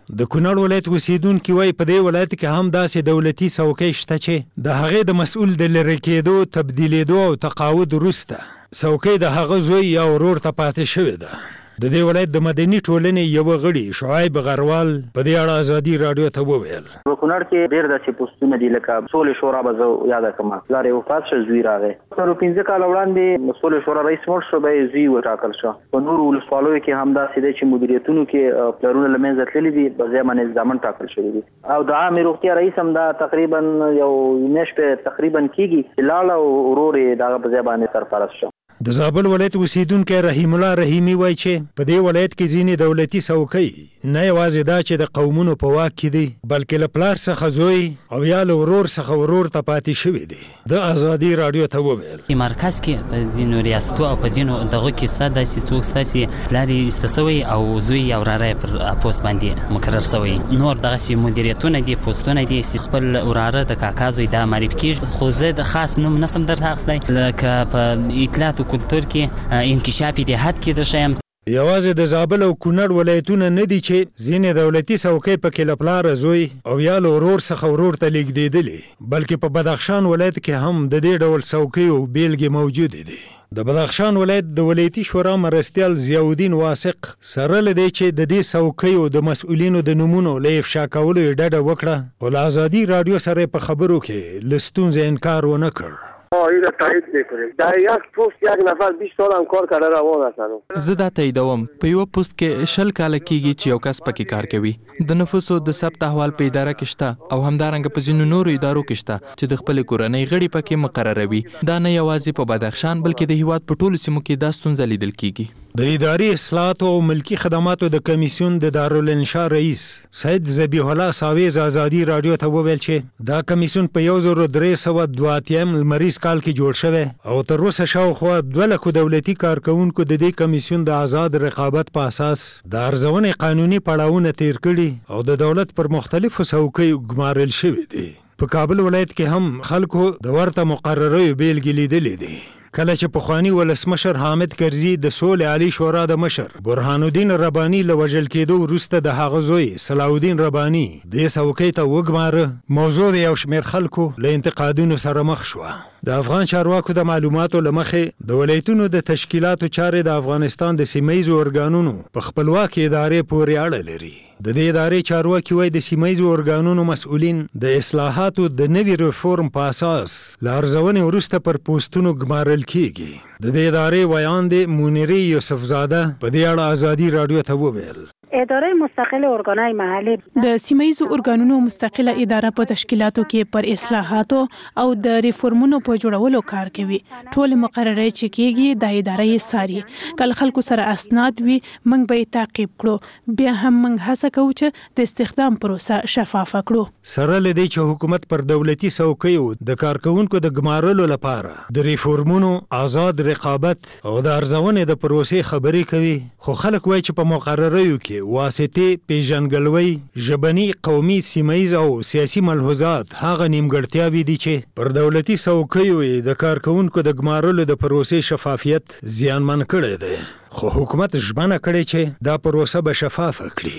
د کونړ ولایت اوسیدونکي وایي په دې ولایت کې هم داسې دولتي څوکۍ شته چې د هغې د مسؤل د لرې کېدو، تبدیلېدو او تقاعد وروسته څوکۍ د هغه زوی یا ورور ته پاتې شوې ده. د دې ولایت د مدني ټولنې یو غړي شعیب غروال په دې اړه ازادي رادیو ته وویل: په کونړ کې ډېر داسې پوسټونه دي لکه سولې شورا به زه یاد کړم، پلار یې وفات شو، زوی راغی. تر 15 کاله وړاندې سولې شورا رئیس مړ شو، به یې زوی وټاکل شو. په نورو ولسوالیو کې هم داسې دی چې مدیریتونو کې پلرونه له منځه تللي دي، په ځای باندې ځامن ټاکل شوي دي. او د عامې روغتیا رئیس هم دا تقریبا یو میاشت تقریبا کېږي چې لاړه او ورور یې د هغه په ځای باندې سرپرست شو. د زابل ولایت اوسیدونکی رحیم الله رحیمي وایي چې په دې ولایت کې ځینې دولتي څوکۍ نه یوازې دا چې د قومونو په واک کې دي، بلکې له پلار څخه زوی او یا له ورور څخه ورور ته پاتې شوي دي. د ازادي رادیو ته وویل: مرکز کې په ځینو ریاستو او په ځینو دغو کې ستا داسې څوک ستاسې پلار یې ایسته سوی او زوی یا وراره یې پر پوست باندې مقرر سوی، نور دغسې مدیریتونه دي، پوستونه دي، خپل وراره د کاکا زوی دا معرفي کېږي. خو زه د خاص نوم نسم درته اخیستی، لکه په اطلاعات و کلتور کې انکشافي دهات کې د شیم. یوازې د زابل او کونړ ولایتونه نه دي چې ځینې دولتي څوکۍ پکې له پلاره زوی او یا له ورور څخه ورور ته لیږدېدلې، بلکې په بدخشان ولایت کې هم د دې ډول څوکۍ او بیلګې موجودې دي. د بدخشان ولایت د ولایتي شورا مرستیال ضیاءالدین واثق سره له دې چې د دې څوکیو د مسؤلینو د نومونو له افشا کولو یې ډډه وکړه، خو له ازادي رادیو سره په خبرو کې له ستونزې انکار ونه کړ. اینو تایید میکنیم. در یک پست یک نفر 20 سال هم کار کرده روان هستن. زه دا تاییدوم. په یو پست کې 20 کاله کېږي چې یو کس پکې کار کوي. د نفوسو د ثبت احوال په اداره کې شته او همدارنګه په ځینو نورو ادارو کې شته چې د خپل کورنۍ غړي پکې مقرروي. دا نه یوازې په بدخشان بلکې د هیواد په ټولو سیمو کې دا ستونزه لیدل کېږي. د اداري اصلاحاتو او ملکی خدماتو د کمیسیون د دارالانشا رئیس سید ذبیح الله ساویز ازادي رادیو ته وویل چې دا کمیسیون په 1382 لمریز کال کې جوړ شوی او تر اوسه شاوخوا 2 لک دولتي کارکونکو د دې کمیسیون د آزاد رقابت په اساس د ارزونې قانوني پړاوونه تیر کړي او د دولت پر مختلفو څوکیو ګمارل شوي دي. په کابل ولایت کې هم خلکو د ورته مقرریو بیلګې لیدلې دي. کله چې پخوانی ولسمشر حامد کرزي د سولې عالی شورا د مشر برهان الدین رباني له وژل کېدو وروسته د هغه زوی صلاح الدین رباني د څوکۍ ته وګماره، موضوع د یو شمېر خلکو له انتقادونو سره مخ شوه. د افغان چارواکو د معلوماتو له مخې د ولایتونو د تشکیلاتو چارې د افغانستان د سیمهیزو ارګانونو په خپلواکې ادارې پورې اړه لري. د دې ادارې چارواکي وایي د سیمهیزو ارګانونو مسؤلین د اصلاحاتو د نوي ریفورم په اساس له ارزونې وروسته پر پوسټونو ګمارل کیږي. د دې ادارې ویاند منیري یوسفزاده په دې اړه ازادي رادیو ته وویل: اداره مستقل ارګانای محلي د سیمهیزو ارګانونو مستقله اداره په تشکیلاتو کې پر اصلاحاتو او د ریفورمونو په جوړولو کار کوي. ټول مقررې چې کېږي د ادارې یې ساري. کله خلکو سره اسناد وي موږ به تعقیب کړو، بیا هم موږ هڅه کوو چې د استخدام پروسه شفافه کړو. سره لدی چې حکومت پر دولتي څوکیو د کارکونکو د ګمارلو لپاره د ریفورمونو، آزاد رقابت او د ارزونې د پروسې خبرې کوي، خو خلک وایي چې په مقرریو کې واسطې، پیژنګلوي، ژبني، قومي، سیمهیز او سیاسي ملحوظات هغه نیمګړتیاوې دي چې پر دولتي څوکیو د کارکونکو د ګمارلو د پروسې شفافیت زیانمن کړی دی. خو حکومت ژمنه کړې چې دا پروسه به شفافه کړي.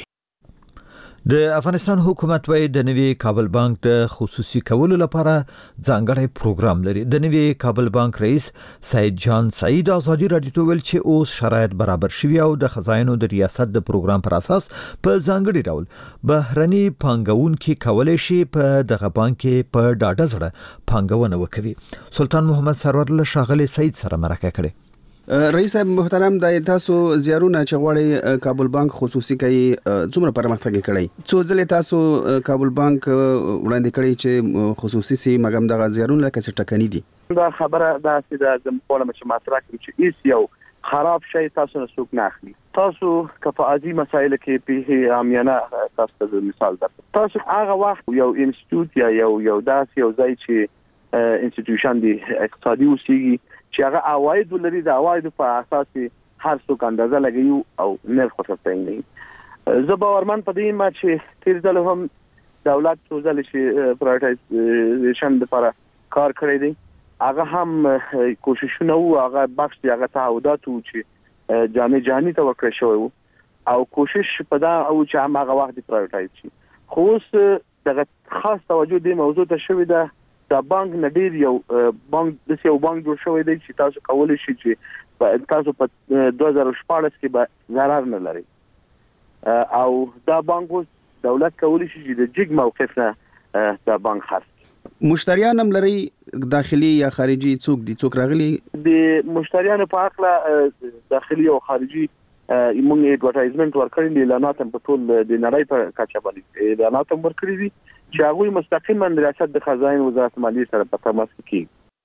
د افغانستان حکومت وایي د نوي کابل بانک د خصوصي کولو لپاره ځانګړی پروګرام لري. د نوي کابل بانک رئیس سید جان سعید ازادي رادیو ته ویل چې اوس شرایط برابر شوي او د خزاینو د ریاست د پروګرام پر اساس په ځانګړي ډول بهرني پانګونکي کولای شي په دغه بانک کې په ډاډه زړه پانګونه وکړي. سلطان محمد سرور له ښاغلي سعید سره مرکه کړې. رئیس صاحب محترم، د تاسو زیارونه چې غواړي کابل بانک خصوصي کوي څومره پرمختګ کړی؟ څو ځله تاسو کابل بانک وړاندې کړی چې خصوصي سي مګم د زیارونه لکه څه ټکنی دي؟ دا خبره دا چې د کومه چې مطرح کړي چې ایس یو خراب شي تاسو نه څوک نه اخلي. تاسو کفاعتي مسایل کې په عامیانه تاسو ته مثال درته. تاسو هغه وخت یو انسټیټیوټ یا یو داس یو ځای چې انسټیټیوشن دی اقتصادي اوسېږي چې هغه عواید ولري، د عواید په اساس هر څوک اندازه لګي او نرخ ورته تعیین کوي. زه باورمن په دې ما چې تیر ځل هم دولت څو ځل چې پرایټایزیشن لپاره کار کړی دی، هغه هم کوششونه وو، هغه بخش دی هغه تعهدات وو چې جامع جهانی ته ورکړی شوی وو. او کوشش په دا او چې هغه وخت پرایورټایز شي. خو اوس دغه خاص توجه دې موضوع ته شوی ده. دا بانک نډیر یو بانک جوړ شوی دی چې تاسو کولای شئ چې تاسو په 2014 کې به ضرر نه لري او دا بانک دولت کولای شي چې د جګ موقف نه دا بانک خرڅ. مشتریان هم لري داخلي یا خارجي څوک راغلي؟ د مشتریانو په اړه داخلي او خارجي موږ ایډورټایزمنت ورکړی دی، اعلانات په ټول د نړۍ په کچه باندې اعلانات ورکړي دي چې هغه مستقیما د ریاست د خزانه وزارت مالیې سره په تماس کې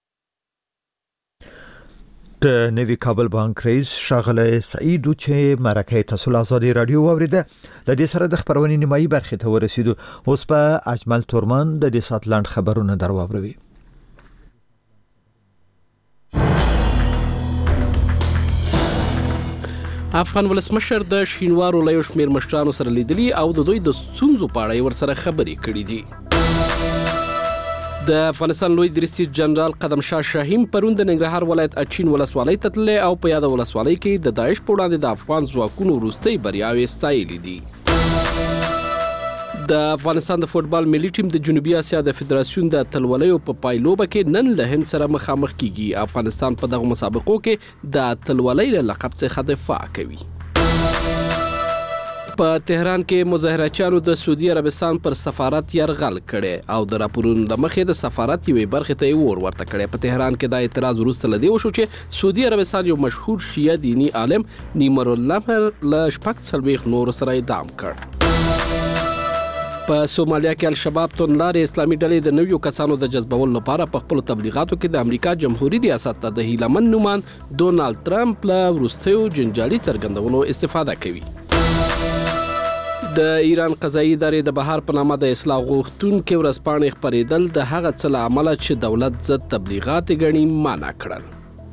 د نوي کابل بانک رئیس ښاغلی سعید چې مرکه تاسو له ازادي رادیو واوریده. د دې سره د خبرونې نیمایي برخې ته ورسیدو. اوس په اجمل تورمان د دې سات لاند خبرونه درواوروي. افغان ولسمشر د شینوارو له یو شمېر مشرانو سره لیدلي او د دوی د ستونزو په اړه ورسره خبرې کړې دي. د افغانستان لوی رئیس جنرال قدم شاه شاهین پرون د ننګرهار ولایت اچین ولسوالۍ ته تللی او په یاد ولسوالۍ کې د داعش په وړاندې د افغان ځواکونو وروستۍ بریاوې ستایلې دي. د افغانستان د فوټبال ملي ټیم د جنوبي اسیا د فدراسیون د اتلولیو په پایلوبه کې نن له هند سره مخامخ کیږي. افغانستان په دغه مسابقو کې د اتلولۍ له لقب څخه دفاع کوي. په تهران کې مظاهرچیانو د سعودي عربستان پر سفارت یرغل کړي او د راپورونو د مخې د سفارت یوې برخې ته یې ورته کړي. په تهران کې دا اعتراض وروسته لدی وشو چې سعودي عربستان یو مشهور شیعه دینی عالم نیمر الله له شپږ څلوېښت نورو سره اعدام کړ. په سومالیا کې الشباب توندلارې اسلامي ډلې د نویو کسانو د جذبولو لپاره په خپلو تبلیغاتو کې د امریکا جمهوریت ریاست ته د هیلمن نومان ډونالد ټرمپ له وروستیو جنجالي څرګندونو استفاده کوي. د ایران قضایي ادارې د بهار په نامه د اصلاح غوښتونکو ورځپاڼې خپرېدل د هغه څه له امله چې دولت ضد تبلیغات ګڼي منع کړل.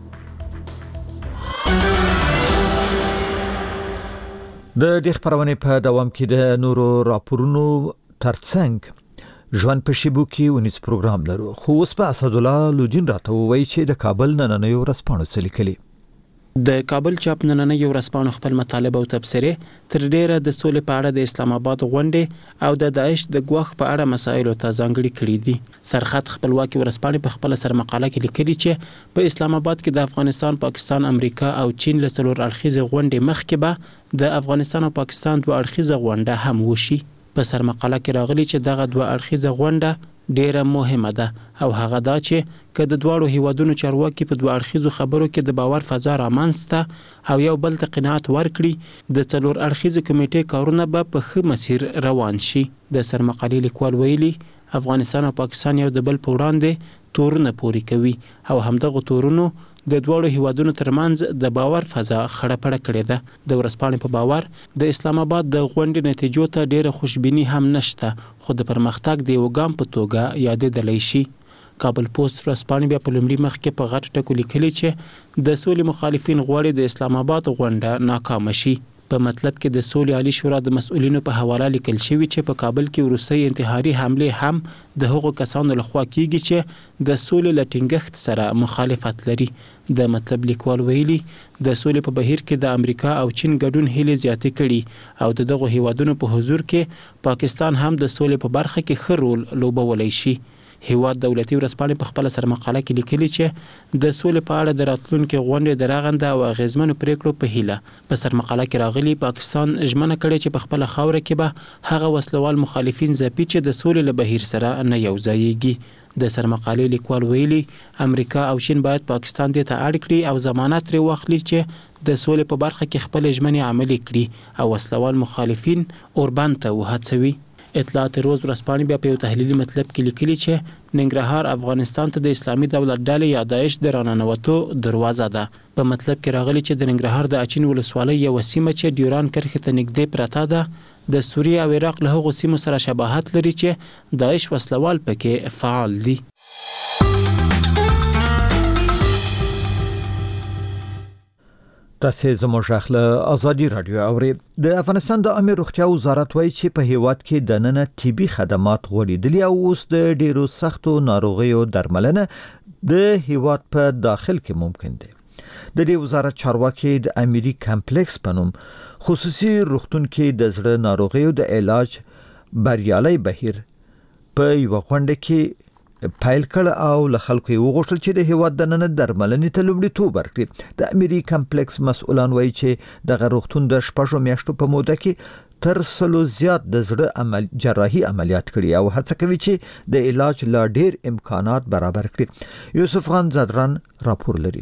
د دې خبرونې په دوام کې د نورو راپورونو ترڅنګ ژوند په شیبو کې ونیس پروګرام لرو. خو اوس په اسدالله لودین راته وایي چې د کابل نننۍ ورځپاڼو څه لیکلي. د کابل چاپ نننۍ ورځپاڼو خپل مطالب او تبصرې تر ډیره د سولې په اړه د اسلام آباد غونډې او د داعش د ګواښ په اړه مسایلو ته ځانګړي کړي دي. سرخط خپلواکي ورځپاڼې په خپل سر مقاله کې لیکلي چې په اسلام آباد کې د افغانستان، پاکستان، امریکا او چین له څلور اړخیزې غونډې مخکې به د افغانستان او پاکستان دوه اړخیزه غونډه هم وشي. په سر مقاله کې راغلي چې دغه دوه اړخیزه غونډه ډیره مهمه ده او هغه دا چې که د دواړو هیوادونو چارواکي په دوه اړخیزو خبرو کې د باور فضا رامنځته او یو بل ته قناعت ورکړي، د څلور اړخیزو کمیټې کارونه به په ښه مسیر روان شي. د سرمقالې لیکوال ویلي افغانستان او پاکستان یو د بل په وړاندې تورونه پوري کوي او همدغه تورونو د دواړو هیوادونو ترمنځ د باور فضا خړه پړه کړې ده. د ورځپاڼې په باور د اسلام آباد د غونډې نتیجو ته ډیره خوشبیني هم نشته، خو د پرمختګ د یو ګام په توګه یادېدلی شي. کابل پوسټ ورځپاڼې بیا په لومړي مخ کې په غټ ټکو لیکلي چې د سولې مخالفین غواړي د اسلام آباد غونډه ناکامه شي. په مطلب کې د سولې عالی شورا د مسؤلینو په حواله لیکل شوی چې په کابل کې وروستۍ انتحاري حمله هم د هغو کسانو لخوا کیږي چې د سولې له ټینګښت سره مخالفت لري. د مطلب لیکوال ویلي د سولې په بهیر کې د امریکا او چین ګډون هیلې زیاتې کړي او د دغو هیوادونو په حضور کې پاکستان هم د سولې په برخه کې ښه رول لوبولی شي. هیواد دولتي ورځپاڼې په خپل سرمقاله کې لیکلي چې د سولې په اړه د راتلونکي غونډې د رغنده او اغیزمنو پریکړو په هیله په سرمقاله کې راغلي پاکستان ژمنه کړې چې په خپل خاوره کې به هغه وسلوال مخالفین ځپي چې د سولې له بهیر سره نه یوځایږي. د سرمقالې لیکوال ویلي امریکا او چین باید پاکستان دې ته اړ کړي او ضمانت ترې واخلي چې د سولې په برخه کې خپل ژمنې عملي کړي او وسلوال مخالفین اوربند ته وهڅوي. اطلاعات روز ورځپاڼې بیا په یو تحلیلي مطلب کې لیکلي چې ننګرهار افغانستان ته د اسلامي دولت ډلې یا داعش د راننوتو دروازه ده. په مطلب کې راغلي چې د ننګرهار د اچین ولسوالۍ یو سیمه چې ډیوران کرښې ته نږدې پرته ده د سوریه او عراق له هغو سیمو سره شباهت لري چې داعش وسلوال پکې فعال دي. تاسې زموږ اخله ازادي رادیو اوري. د افغانستان د عامه روغتیا وزارت وایي چې په هیواد کې د نن طبي خدمات غوړېدلي او اوس د ډیرو سختو ناروغیو درملنه د هیواد په داخل کې ممکن ده. د دې وزارت چارواکي د اميري کمپلیکس په نوم خصوصي روغتون کې د زړه ناروغیو د علاج بریالي بهیر په یو غونډه کې پایل کړ او له خلکو یې وغوښتل چې د هیواد د نن درملنې ته لومړیتوب ورکړي. د اميري کمپلیکس مسؤلان وایي چې د روغتون د 6 میاشتو په موده کې تر 100 زیات د زړه جراحي عملیات کړي او هڅه کوي چې د علاج لا ډیر امکانات برابر کړي. یوسف خان زادران راپور لري.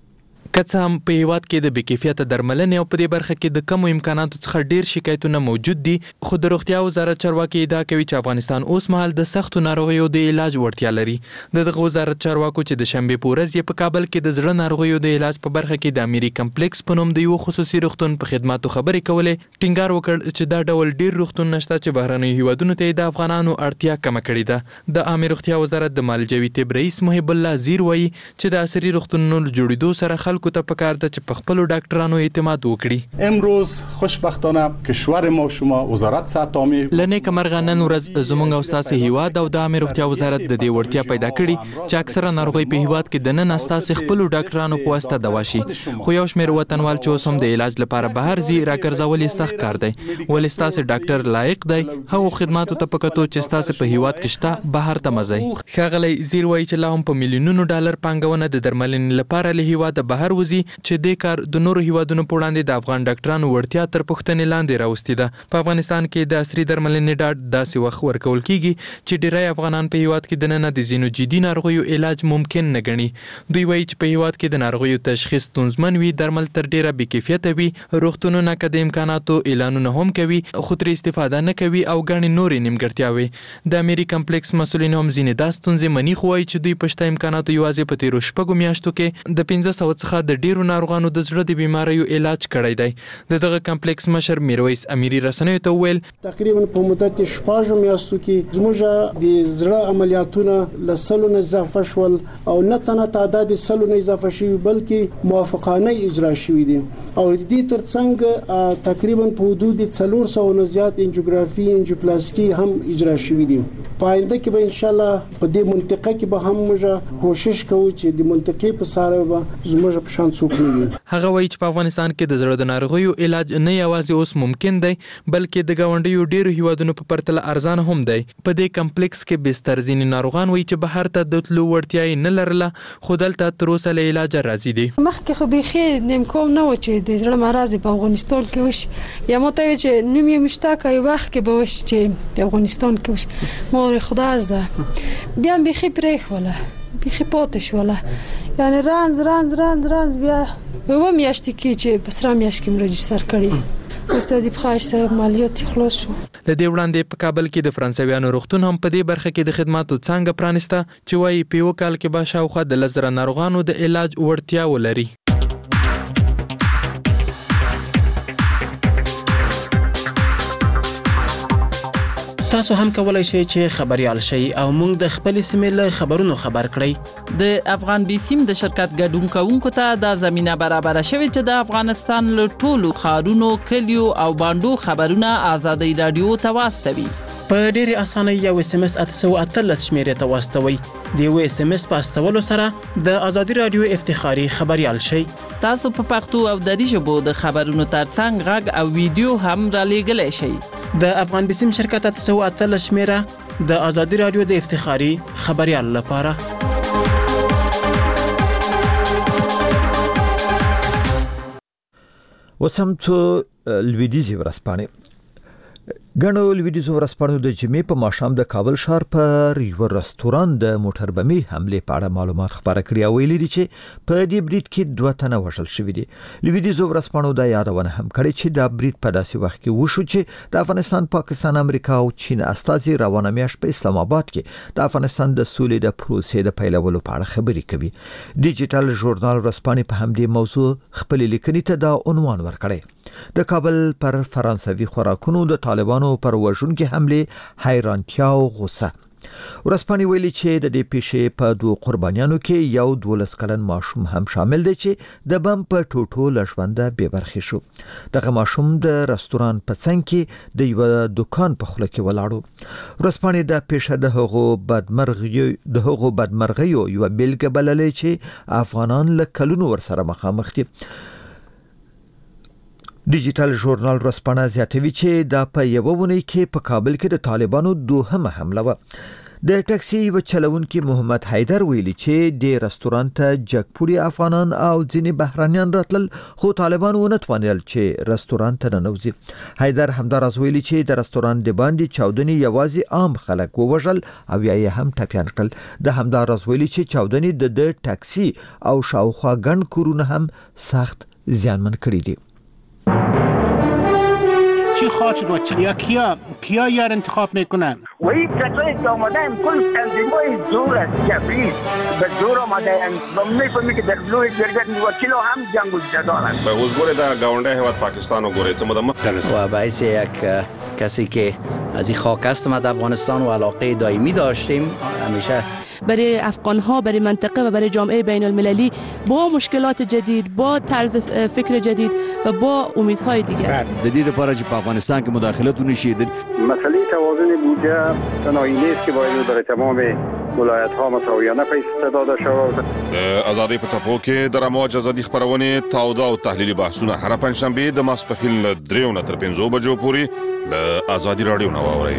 که هم په هیواد کې د بېکیفیته درملنې او په دې برخه کې د کمو امکاناتو څخه ډیر شکایتونه موجود دي، خو د روغتیا وزارت چارواکي ادعا کوي چې افغانستان اوس مهال د سختو ناروغیو د علاج وړتیا لري. دغه وزارت چارواکو چې د شنبې په ورځ یې په کابل کې د زړه ناروغیو د علاج په برخه کې د اميري کمپلیکس په نوم د یو خصوصي روغتون په خدماتو خبرې کولې، ټینګار وکړ چې دا ډول ډیر روغتون نشته چې بهرنیو هیوادونو ته د افغانانو اړتیا کم کړې ده. د عامه روغتیا وزارت د مالجوي طب رئیس محب الله زیر وایي چې د عصري روغتونونو جوړېدو سره خلکو ته پکار ده چې په خپل ډاکټرانو اعتماد وکړي. امروز خوشبختانه کشور ما شما وزارت صحت عامه لنیک مرغنن ورځ زموږ او تاسو هیواد او د عامه روغتیا وزارت د دې وړتیا پیدا کړي چې اکثره ناروغي په هیواد کې د نن تاسو خپل ډاکټرانو په واسطه دوا شي. خو یو شمېر وطنوال چې اوس هم د علاج لپاره بهر ځي راګرځول سخت کار دی. ولې تاسو ډاکټر لایق دی هغه خدماتو ته پکتو چې تاسو په هیواد کې شته بهر ته مزي. ښاغلی زیر وایي چې لا هم په میلیونونو ډالر پانګونه د درملنې لپاره له هیواد بهر وځي چې د کار د نورو هیوادونو په وړاندې د افغان ډاکټرانو وړتیا تر پوښتنې لاندې راوستي ده. په افغانستان کې د عصري درملنې ډاډ داسې وخت ورکول کیږي چې ډیری افغانان په هیواد کې د نن د ځینو جدي ناروغیو علاج ممکن نه ګڼي. دوی وایي چې په هیواد کې د ناروغیو تشخیص ستونزمن وي، درمل تر ډیره بې کیفیته وي، روغتونونه که د امکاناتو اعلانونه هم کوي خو ترې استفاده نه کوي او ګڼې نورې نیمګړتیاوې. د اميري کمپلیکس مسؤلین هم ځینې دا ستونزې مني خو وایي چې دوی په شته امکاناتو یوازې په تیرو 6 میاشتو کې د 500 څخه د ډیرو ناروغانو د زړه د بیماریو علاج کړی دی. دغه کمپلیکس مشر میرویس اميري رسنیو ته ویل تقریبا په مدت 6 میاشتو کې زموږ د زړه عملیاتونه له 100 نه اضافه شول او نه تنه تعداد 100 نه اضافه شوی بلکې موافقانه اجرا شوی دي او د دې ترڅنګ تقریبا په حدود 400 نه زیات انجیوګرافي انجیوپلاسټي هم اجرا شوی دي. پاینده کې به ان شاء الله په دې منطقه کې به هم موږ کوشش کوو چې د منطقې په ساره به زموږ په شان څوک نه وي. هغه وایي چې په افغانستان کې د زړه د ناروغیو علاج نه یوازې اوس ممکن دی بلکې د ګاونډیو ډیرو هیوادونو په پرتله ارزانه هم دی. په دې کمپلیکس کې بستر ځینې ناروغان وایي چې بهر ته د تلو وړتیا نه لرله خو دلته تر اوسه له علاج راضي دي. مخکې خو بيخي نمکوم نه و چې د زړه مرض په افغانستان کې وشي یا ماته چې نوم یې مشتاق ای وخت کې به وشي چې د افغانستان کې وشي مور خدا زده بیا بيخي پرې ولا بيخي پاتې شوله یعنی رانز بیا و میاشتې کې چې بسره میاشت کې مرجستر کړی استاد بخیر صاحب مالیات خلاص شو. لدې وړاندې په کابل کې د فرانسویانو روغتون هم په دې برخه کې د خدماتو څنګه پرانسته چې وایي په یو کال کې به شاوخوا د 1000 ناروغانو د علاج وړتیا ولري. تاسو هم کولای شئ چې خبريال شئ او موږ د خپل سیمې له خبرونو خبر کړئ. د افغان بیسیم د شرکت ګډون کوونکو ته د زمينه برابر شوی چې د افغانستان له ټولو ښارونو، کلیو او باندو خبرونه آزادۍ رادیو ته واستوي. په ډېر اسانه یو SMS 813 شمیرې ته واستوي. د یو SMS په استولو سره د آزادۍ رادیو افتخاري خبريال شئ. تاسو په پښتو او دری ژبو د خبرونو ترڅنګ غږ او ویډیو هم را لېږلی شئ. د افغان بیسیم شرکت 813 شمیره د آزادۍ رادیو د افتخاري خبريال لپاره. وسمڅو لویدیزي ورسپانې ګڼو لویدیزو ورسپانو د جمعې په ماښام د کابل ښار پر یو رستوران د موټر بمي حمله په اړه معلومات خبره کړي او ویلي دي چې په دې بریټ کې 2 تنه وژل شوي دي. لویدیزو ورسپانو دا یادونه هم کړې چې دا بریټ په داسې وخت کې وشو چې د افغانستان، پاکستان، امریکا او چین استازي روانه میاشت په اسلام آباد کې د افغانستان د سولې د پروسې د پیلولو په اړه خبرې کوي. ډیجیټل ژورنال ورسپانې په همدې موضوع خپل لیکنې ته دا عنوان ورکړی: د کابل پر فرانسوي خوراکونو د طالبانو پر وژونکي حمله حیرانتیا او غوسه. ورسپانې ویلي چې د دې پیښې په 2 قربانیانو کې یو 12 کلن ماشوم هم شامل دی چې د بم په ټوټو له ژونده بې برخې شو. دغه ماشوم د رستوران په څنګ کې د یو دکان په خوله کې ولاړو. ورسپانې د پیښه د هغو بدمرغیو یو بیلګه بللې چې افغانان له کلونو ورسره مخامخ دي. ډیجیټل ژورنال ورسپانه زیاتوي چې دا په یو ونی کې په کابل کې د طالبانو دوهمه حمله و. د ټاکسي یو چلوونکي محمد حیدر ویلي چې د رستوران ته جګپوري افغانان او ځینې بهرانيان راتلل خو طالبان ونه توانل چې رستوران ته ننوځي. حیدر همداراز ویلي چې د رستوران د باندې چاودنې یوازې عام خلک ووژل او یا هم ټپيان کړل. د همداراز ویلي چې چاودنې د ټاکسي او شاوخوا ګڼ کورونه هم سخت زیانمن کړي دي. چی خواهد شد و یا کیا یار انتخاب میکنن؟ و این کسایی که آمدن کل تنظیمای زور است جبری به زور آمدن و میفهمی که در بلوی گرگت میوکیل هم جنگ و جدال است. به حضور در گاونده هواد پاکستان و گوریت مدام و باعث یک کسی که از این خاک هستم از افغانستان و علاقه دائمی داشتیم همیشه برای افغان‌ها، برای منطقه و برای جامعه بین المللی با مشکلات جدید، با طرز فکر جدید و با امیدهای دیگر. جدید لپاره چې په افغانستان کې مداخلت ونشي. مسئله توازن بودجه تنهایی نیست که باید برای تمام ولایت‌ها مساویانه پیش داده شود. آزادی په څپو کې د رموج ازادي خبرونه تاوده او تحلیلي بحثونه هر پنځشنبه د ماسپخیل 3 نه تر 5 بجو پورې د آزادي رادیو نو اوري.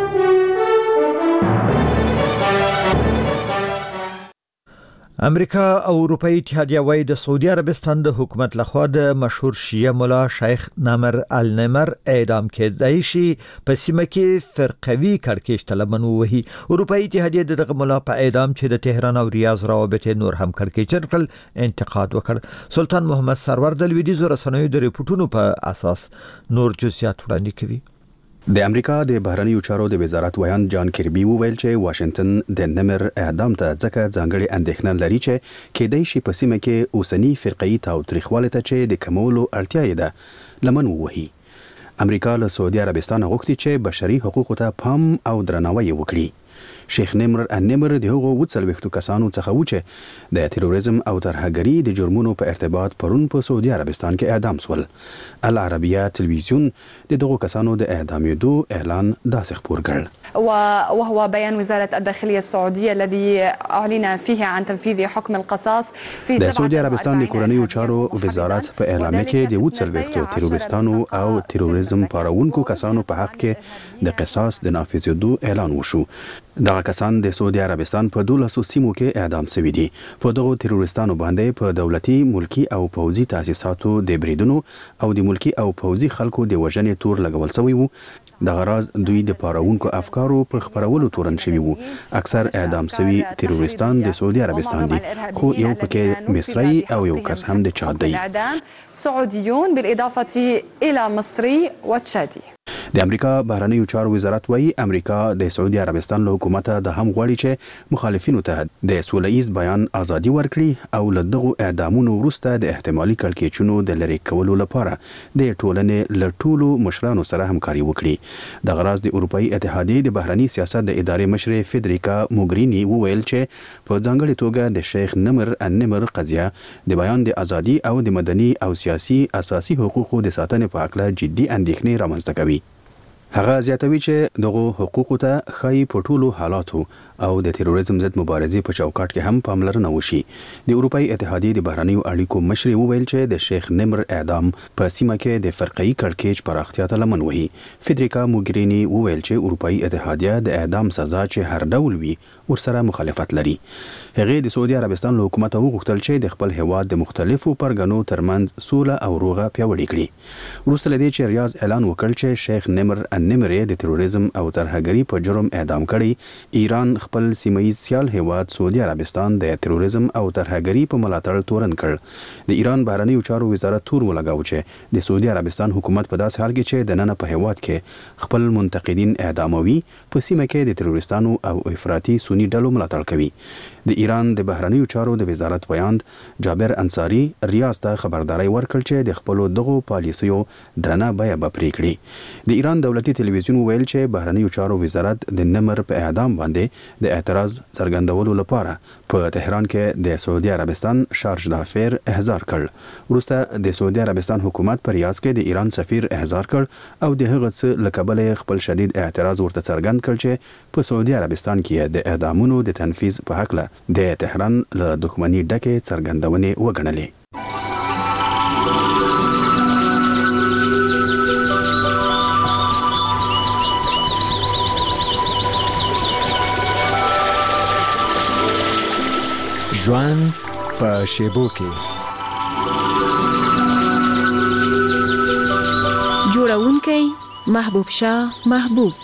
امریکا او اروپאי اتحادیه وايي د سعودي عربستان د حکومت لخوا د مشهور شیعه مولا شیخ نامر النمر اعدام کېدای شي په سیمه کې فرقوي کړکېچ طلبان وهي. اروپאי اتحادیه دغه مولا په اعدام چې د تهران او ریاض روابط نور هم کړکېچ کړل انتقاد وکړ. سلطان محمد سرور د لویدیزو رسنیو د ریپورتونو په اساس نور جزئیات وړاندې کوي. د امریکا د بهرنیو چارو د وزارت ویان جان کربي وویل چې واشنگټن د نمر اعدام ته ځکه ځانګړي اندېښنه لري چې کېدای شي په سیمه کې اوسنی فرقي تاوتریخواله ته چې د کمولو اړتیا یې ده لمن ووهي. امریکا له سعودي عربستان غوښتي چې بشري حقوقو ته پام او درناوی وکړي. شیخ نمر النمر د هغو وڅلوختو کسانو څخه و چې د تروریزم او ترهګرۍ د جرمونو په ارتباط پرون په سعودي عربستان کې اعدام شول. العربیه تلویزیون د دغو کسانو د اعدامېدو اعلان داسې خپور کړ. وهو بيان وزارة الداخلية السعودية الذي أعلن فيه عن تنفيذ حكم القصاص في د سعودي عربستان د کورنیو چارو وزارت په اعلان کې د وڅلوختو تروریستانو او تروریزم پارونکو کسانو په حق کې د قصاص د نافذېدو اعلان وشو. دغه کسان د سعودي عربستان په 12 سیمو کې اعدام شوي دي. په دغو تروریستانو باندې په دولتي، ملکی او پوځي تاسیساتو د بریدونو او د ملکی او پوځي خلکو د وژنې تور لګول شوی وو. دغه راز دوی د پارونکو افکارو په خپرولو تورن شوي وو. اکثر اعدام شوي تروریستان د سعودي عربستان دي، خو یو پکې مصری او یو کس هم د چاد دی. سعوديون بالاضافه الى مصري وتشادي. د امریکا بهرنیو چارو وزارت وايي امریکا د سعودي عربستان له حکومت د هم غواړي چې مخالفینو ته د سولهییز بیان ازادي ورکړي او له دغو اعدامونو وروسته د احتمالي کړکېچونو د لرې کولو لپاره د ټولنې له ټولو مشرانو سره همکاري وکړي. دغه راز د اروپאי اتحادیې د بهرني سیاست د ادارې مشر فدریکا موګرینی وویل چې په ځانګړي توګه د شیخ نمر النمر قضیه د بیان د ازادي او د مدني او سیاسي اساسي حقوقو د ساتنې په اړه جدي اندېښنې رامنځته کوي. هغه زیاتوي چې دغه حقوقو ته خای په ټولو حالاتو او د تروریزم ضد مبارزې په چوکاټ کې هم پاملرنه وشي. د اروپאי اتحادیې د بهرنیو اړیکو مشر وویل چې د شیخ نمر اعدام په سیمه کې د فرقي کړکېچ پراختیا ته لمن وهي. فدریکا موګرینی وویل چې اروپאי اتحادیه د اعدام سزا چې هر ډول وي ورسره مخالفت لري. هغه د سعودي عربستان له حکومت وغوښتل چې د خپل هیواد د مختلفو پرګنو ترمنځ سوله او روغه پیاوړې کړي. وروسته لدې چې ریاض اعلان وکړ چې شیخ نمر النمر د تروریزم او ترهګرۍ په جرم اعدام کړي، ایران خپل سیمه‌ییز سیال هیواد سعودي عربستان د تروریزم او ترهګرۍ په ملاتړ تورن کړ. د ایران بهرنیو چارو وزارت تور ولګاو چې د سعودي عربستان حکومت په داسې حال کې چې د نن په هیواد کې خپل منتقدین اعداموي، په سیمه کې د تروریستانو او افراطي سنی ډلو ملاتړ کوي. د ایران د بهرنیو چارو د وزارت ویاند جابر انصاری ریاض ته خبرداري ورکړ چې د خپل دغو پالیسیو درنه بیه به پرې کړي. د ایران دولتي اماراتي ټلویزیون ویل چې بهرنیو چارو وزارت د نمر په اعدام باندې د اعتراض څرګندولو لپاره په تهران کې د سعودي عربستان شارج دافیر احضار کړ. وروسته د سعودي عربستان حکومت په ریاض کې د ایران سفیر احضار کړ او د هغه څه له کبله خپل شدید اعتراض ورته څرګند کړ چې په سعودي عربستان کې د اعدامونو د تنفيذ په حق له د تهران له دښمنۍ ډکه څرګندونې وګڼلې. ژوند په شیبو کې جوړونکی محبوب شاه محبوب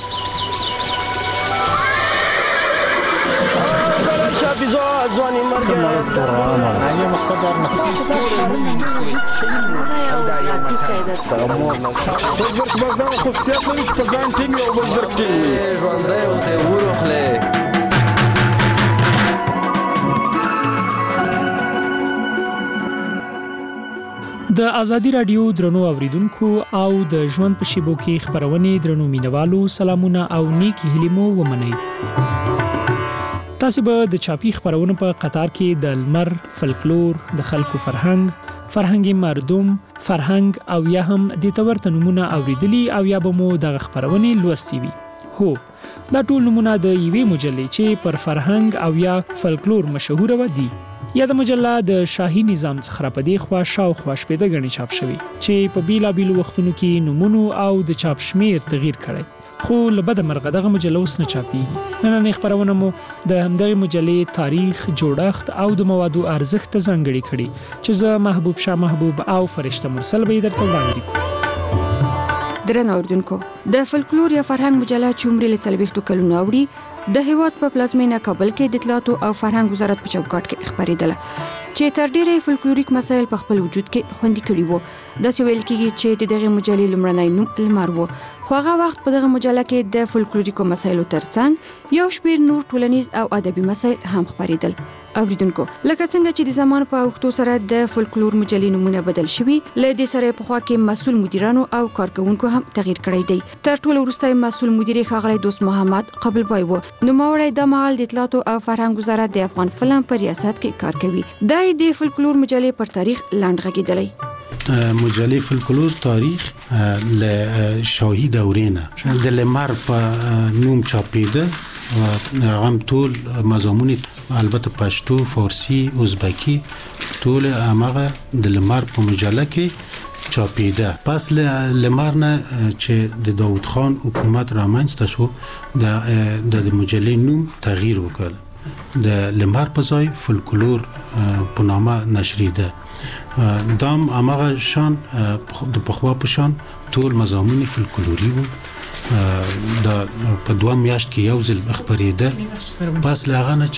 ځواني مرګ یو مقصد دار بس دا خصوصیت لري چې په ځان ټینګ او بل زر ټینګ وي ژوندی اوسې وروخلې. د ازادي رادیو درنو اوریدونکو او د ژوند په شیبو کې خبرونه درنو مینوالو سلامونه او نیکی هیلمو ومنئ. تاسو به د چاپی خبرونه په قطار کې د لمر، فلکلور، د خلکو فرهنګي مردم، فرهنګ او یا هم د تورته نمونه اوریدلی او یا به مو د خبرونه لوستي وي. هو دا ټول نمونه د یوې مجلې چې پر فرهنګ او یا فلکلور مشهور و دي. یا د مجله د شاهي نظام څخه په دی خوا شاوخوا شپېده غني چاپ شوی چې په بیلابیلو وختونو کې نمونه او د چاپ شمیر تغییر کړي، خو لبد مرغه دغه مجله اوس نه چاپیږي. نن خبرونه مو د همدغه مجلې تاریخ، جوړښت او د موادو ارزښت ځانګړي کړي چې زه محبوب شاه محبوب او فرشته مرسل به درته وړاندې کوم. درنو اوریدونکو، د فلکلور یا فرهنګ مجله چې عمر له 40 کلونو وړي د هیواد په پلازمینه کابل کې د اطلاعات او فرهنګ وزارت په چوکاټ کې خبرېدله چې تر ډیره فلکلوریک مسایل په خپل وجود کې خوندي کړي وو. د سویل کېږي چې دغه مجلې لمړنۍ نوم لمر وو، خو هغه وخت په دغه مجله کې د فلکلوریکو مسایلو ترڅنګ یو شمېر نور ټولنیز او ادبي مسایل هم خبرېدل. اوریدونکو، لکه څنګه چې د زمان په اوختو سره د فلکلور مجلې نمونه بدل شوی، له دې سره په خوا کې مسؤل مدیرانو او کارکونکو هم تغییر کړی دی. تر ټولو وروسته مسؤل مدیر ښاغلی دوست محمد قبلبای وو. نوموړی د مهال د اطلاعات او فرهنګ وزارت د افغان فلم په ریاست کې کار کوي. د فلکلور مجلې پر تاریخ لاندې غږیدلی. مجلې فلکلور تاریخ له شاهي دورې نه د لمر په نوم چاپیده و هم ټول مضامون البته پښتو، فارسی، ازبکی ټول هغه د لمر په مجله کې چاپیده. پس لمر نه چې د داوود خان حکومت رامنځته شو د مجلې نوم تغییر وکړ، د لمر په ځای فلکلور په نامه نشریده. دام هغه شان د پخوا په شان ټول مضامون فلکلوري وو. دا په 2 میاشت کې یو ځل خبرېده. پس لاغه نه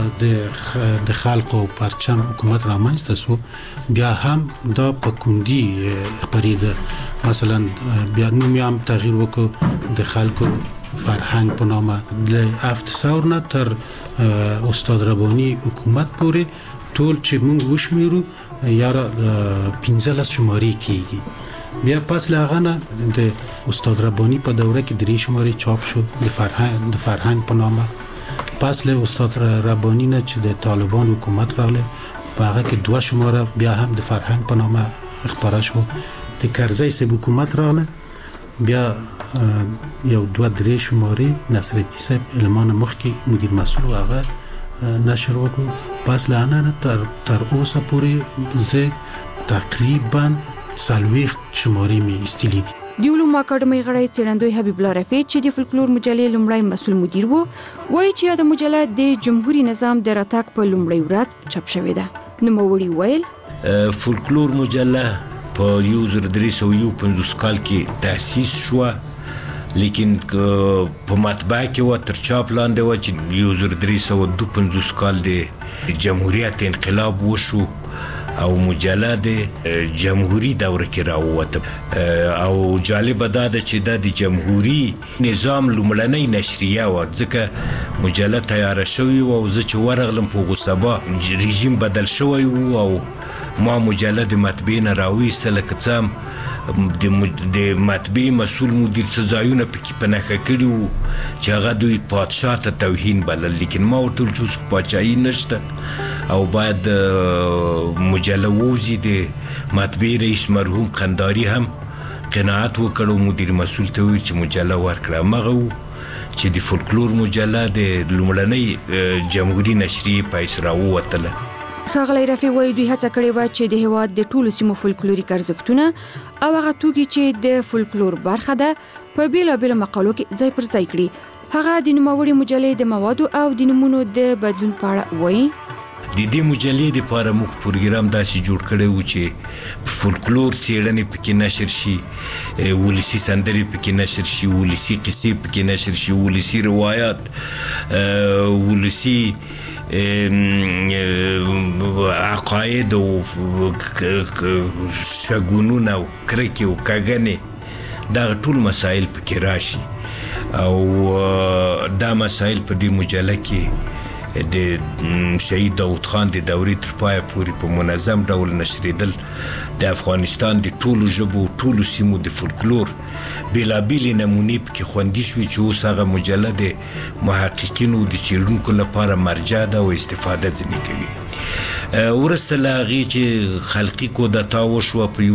چې د خلکو پرچم حکومت رامنځته شو، بیا هم دا په کوندي خبرېده. مثلا بیا نوم هم تغییر وکړ د خلکو فرهنګ په نامه. له 700 نه تر استاد ربانی حکومت پورې ټول چې موږ وشمیرو یاره 15 شمارې کیږي. بیا پس لاغه نه د استاد ربانی په دوره کې 3 شمارې چاپ شو د فرهنګ په نامه. پس له استاد ربانی نه چې د طالبان حکومت راغله په هغه کې 2 شماره بیا هم د فرهنګ په نامه خبره شو. د کرزی سب حکومت راغله بیا یو 2-3 شمارې نصرتی صاحب علمان مخکې مدیر مسئول هغه نشر وکړ. پس لاغه نه تر اوسه پورې زه تقریبا 40 شمارې می استلی دي. د علومو اکاډمۍ غړی څېړندوی حبیب الله رفیع چې د فلکلور مجلې لومړی مسؤل مدیر وو، وایي چې د مجله د جمهوریت نظام د راتګ په لومړی ورځ چاپ شوې ده. نوموړي ویل فلکلور مجله په 1350 کال کې تأسیس شو، لیکن په مطبعه کې و تر چاپ لاندې و چې 1352 کال د جمهوریت انقلاب وشو او مجله د جمهوری دوره کې راووته. او جالب ده چې د جمهوری نظام لومړنۍ نشریه و، ځکه مجله تیار شوی او زه چې ورغلم په غصبا رژیم بدل شوی او ما مجله د مطبعې نه راوېستله که څه د مطبعې مسؤل مدیر څه ځایونه پکې په نښه کړي وو چې هغه دوی پادشاه ته توهین بلل، لیکن ما ورته وویل چې اوس پاچاهي نشته او باید مجله ووځي. د مطبعې رئیس مرحوم قنداري هم قناعت وکړ او مدیر مسؤل ته وویل چې مجله ورکړه. همغه وو چې د فولکلور مجله د لومړنۍ جمهوري نشریې په حیث راووتله. ښاغلی رفیع وایي دوی هڅه کړې وه چې د هېواد د ټولو سیمو فولکلوریک ارزښتونه او هغه توکي چې د فولکلور برخه ده په بېلابېلو مقالو کې ځای پر ځای کړي. هغه د نوموړې مجلې د موادو او د نومونو د بدلون په اړه وایي. د دې مجلې دپاره موږ پروګرام داسې جوړ کړی و چې فولکلور څېړنې پکې نشر شي، ولسي سندرې پکې نشر شي، ولسي قصې پکې نشر شي، ولسي روایات، ولسي عقاید او شګونونه او کرکې او کاګنې دغه ټول مسایل پکې راشي او دا مسایل په دې مجله کې د شهید داود خان د دورې تر پایه پورې په منظم ډول نشریدل. د افغانستان د ټولو ژبو ټولو سیمو د فولکلور بېلابېلې نمونې پکې خوندي شوي چې اوس هغه مجله د محققینو د څېړونکو لپاره مرجع ده او استفاده ځینې کوي. وروسته له هغې چې خلقي کودتا وشوه په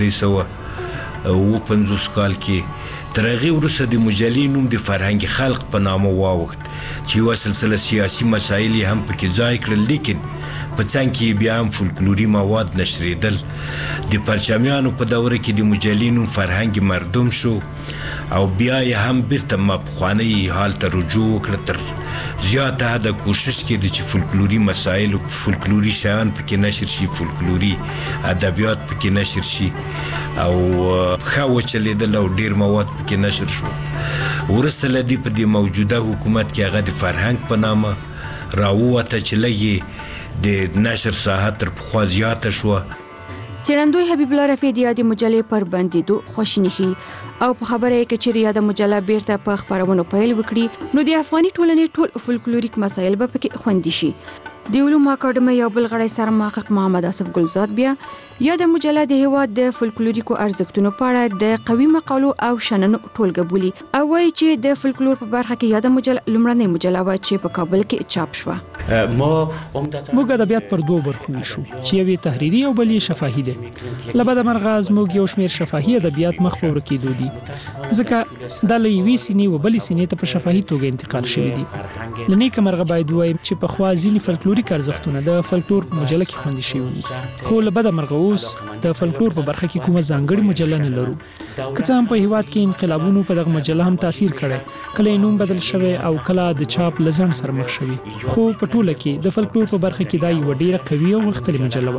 1350 کال کې، تر هغې وروسته د مجلې نوم د فرهنګ خلق په نامه واوښت چې یوه سلسله سیاسي مسایل یې هم پکې ځای کړل، لیکن په څنګ کې بیا هم فولکلوري مواد نشریدل. د پرچمیانو په دوره کې د مجلې نوم فرهنګ مردم شو او بیا یې هم بیرته پخواني حال ته رجوع وکړه. تر زیاته حده کوشش کېده چې فولکلوري مسایل او فولکلوري شیان پکې نشر شي، فولکلوري ادبیات پکې نشر شي او ښه وچلېدل او ډېر مواد پکې نشر شو. وروسته له دې په دې موجوده حکومت کې هغه د فرهنګ په نامه راووته چې لږ د نشر ساحه تر پخوا زیاته شوه. څېړندوی حبیب الله رفیع د یادې مجلې پر بندېدو خواشیني ښیي او په خبره یې که چیرې یاده مجله بیرته په خپرونو پیل وکړي نو د افغاني ټولنې ټول فولکلوریک مسایل به پکې خوندي شي. د علومو اکاډمۍ یو بل غړی سرمحقق محمد آصف ګلزاد بیا یاده مجله د هېواد د فولکلوریکو ارزښتونو په اړه د قوي مقالو او شننو ټولګه بولي او وایي چې د فولکلور په برخه کې یاده مجله لومړنۍ مجله وه چې په کابل کې چاپ شوه. موږ ادبیات پر دوه برخو ویشو چې یوې تحریري او بلې شفاهي ده. له بده مرغه زموږ یو شمېر شفاهي ادبیات مخ په ورکېدو دي ځکه دا له یوې سینې و بلې سینې ته په شفاهي توګه انتقال شوي دي. له نیکه مرغه باید ووایم چې پخوا ځینې فولکلوري ارزښتونه د فولکلور په مجله کې خوندي شوي وو، خو له بده مرغه اوس د فولکلور په برخه کې کومه ځانګړې مجله نه لرو. که څه هم په هېواد کې انقلابونو په دغه مجله هم تاثیر کړی، کله یې نوم بدل شوی او کله د چاپ له ځنډ سره مخ شوي، خو په ټوله کې د فولکلور په برخه کې دا یوه ډېره قوي او غښتلې مجله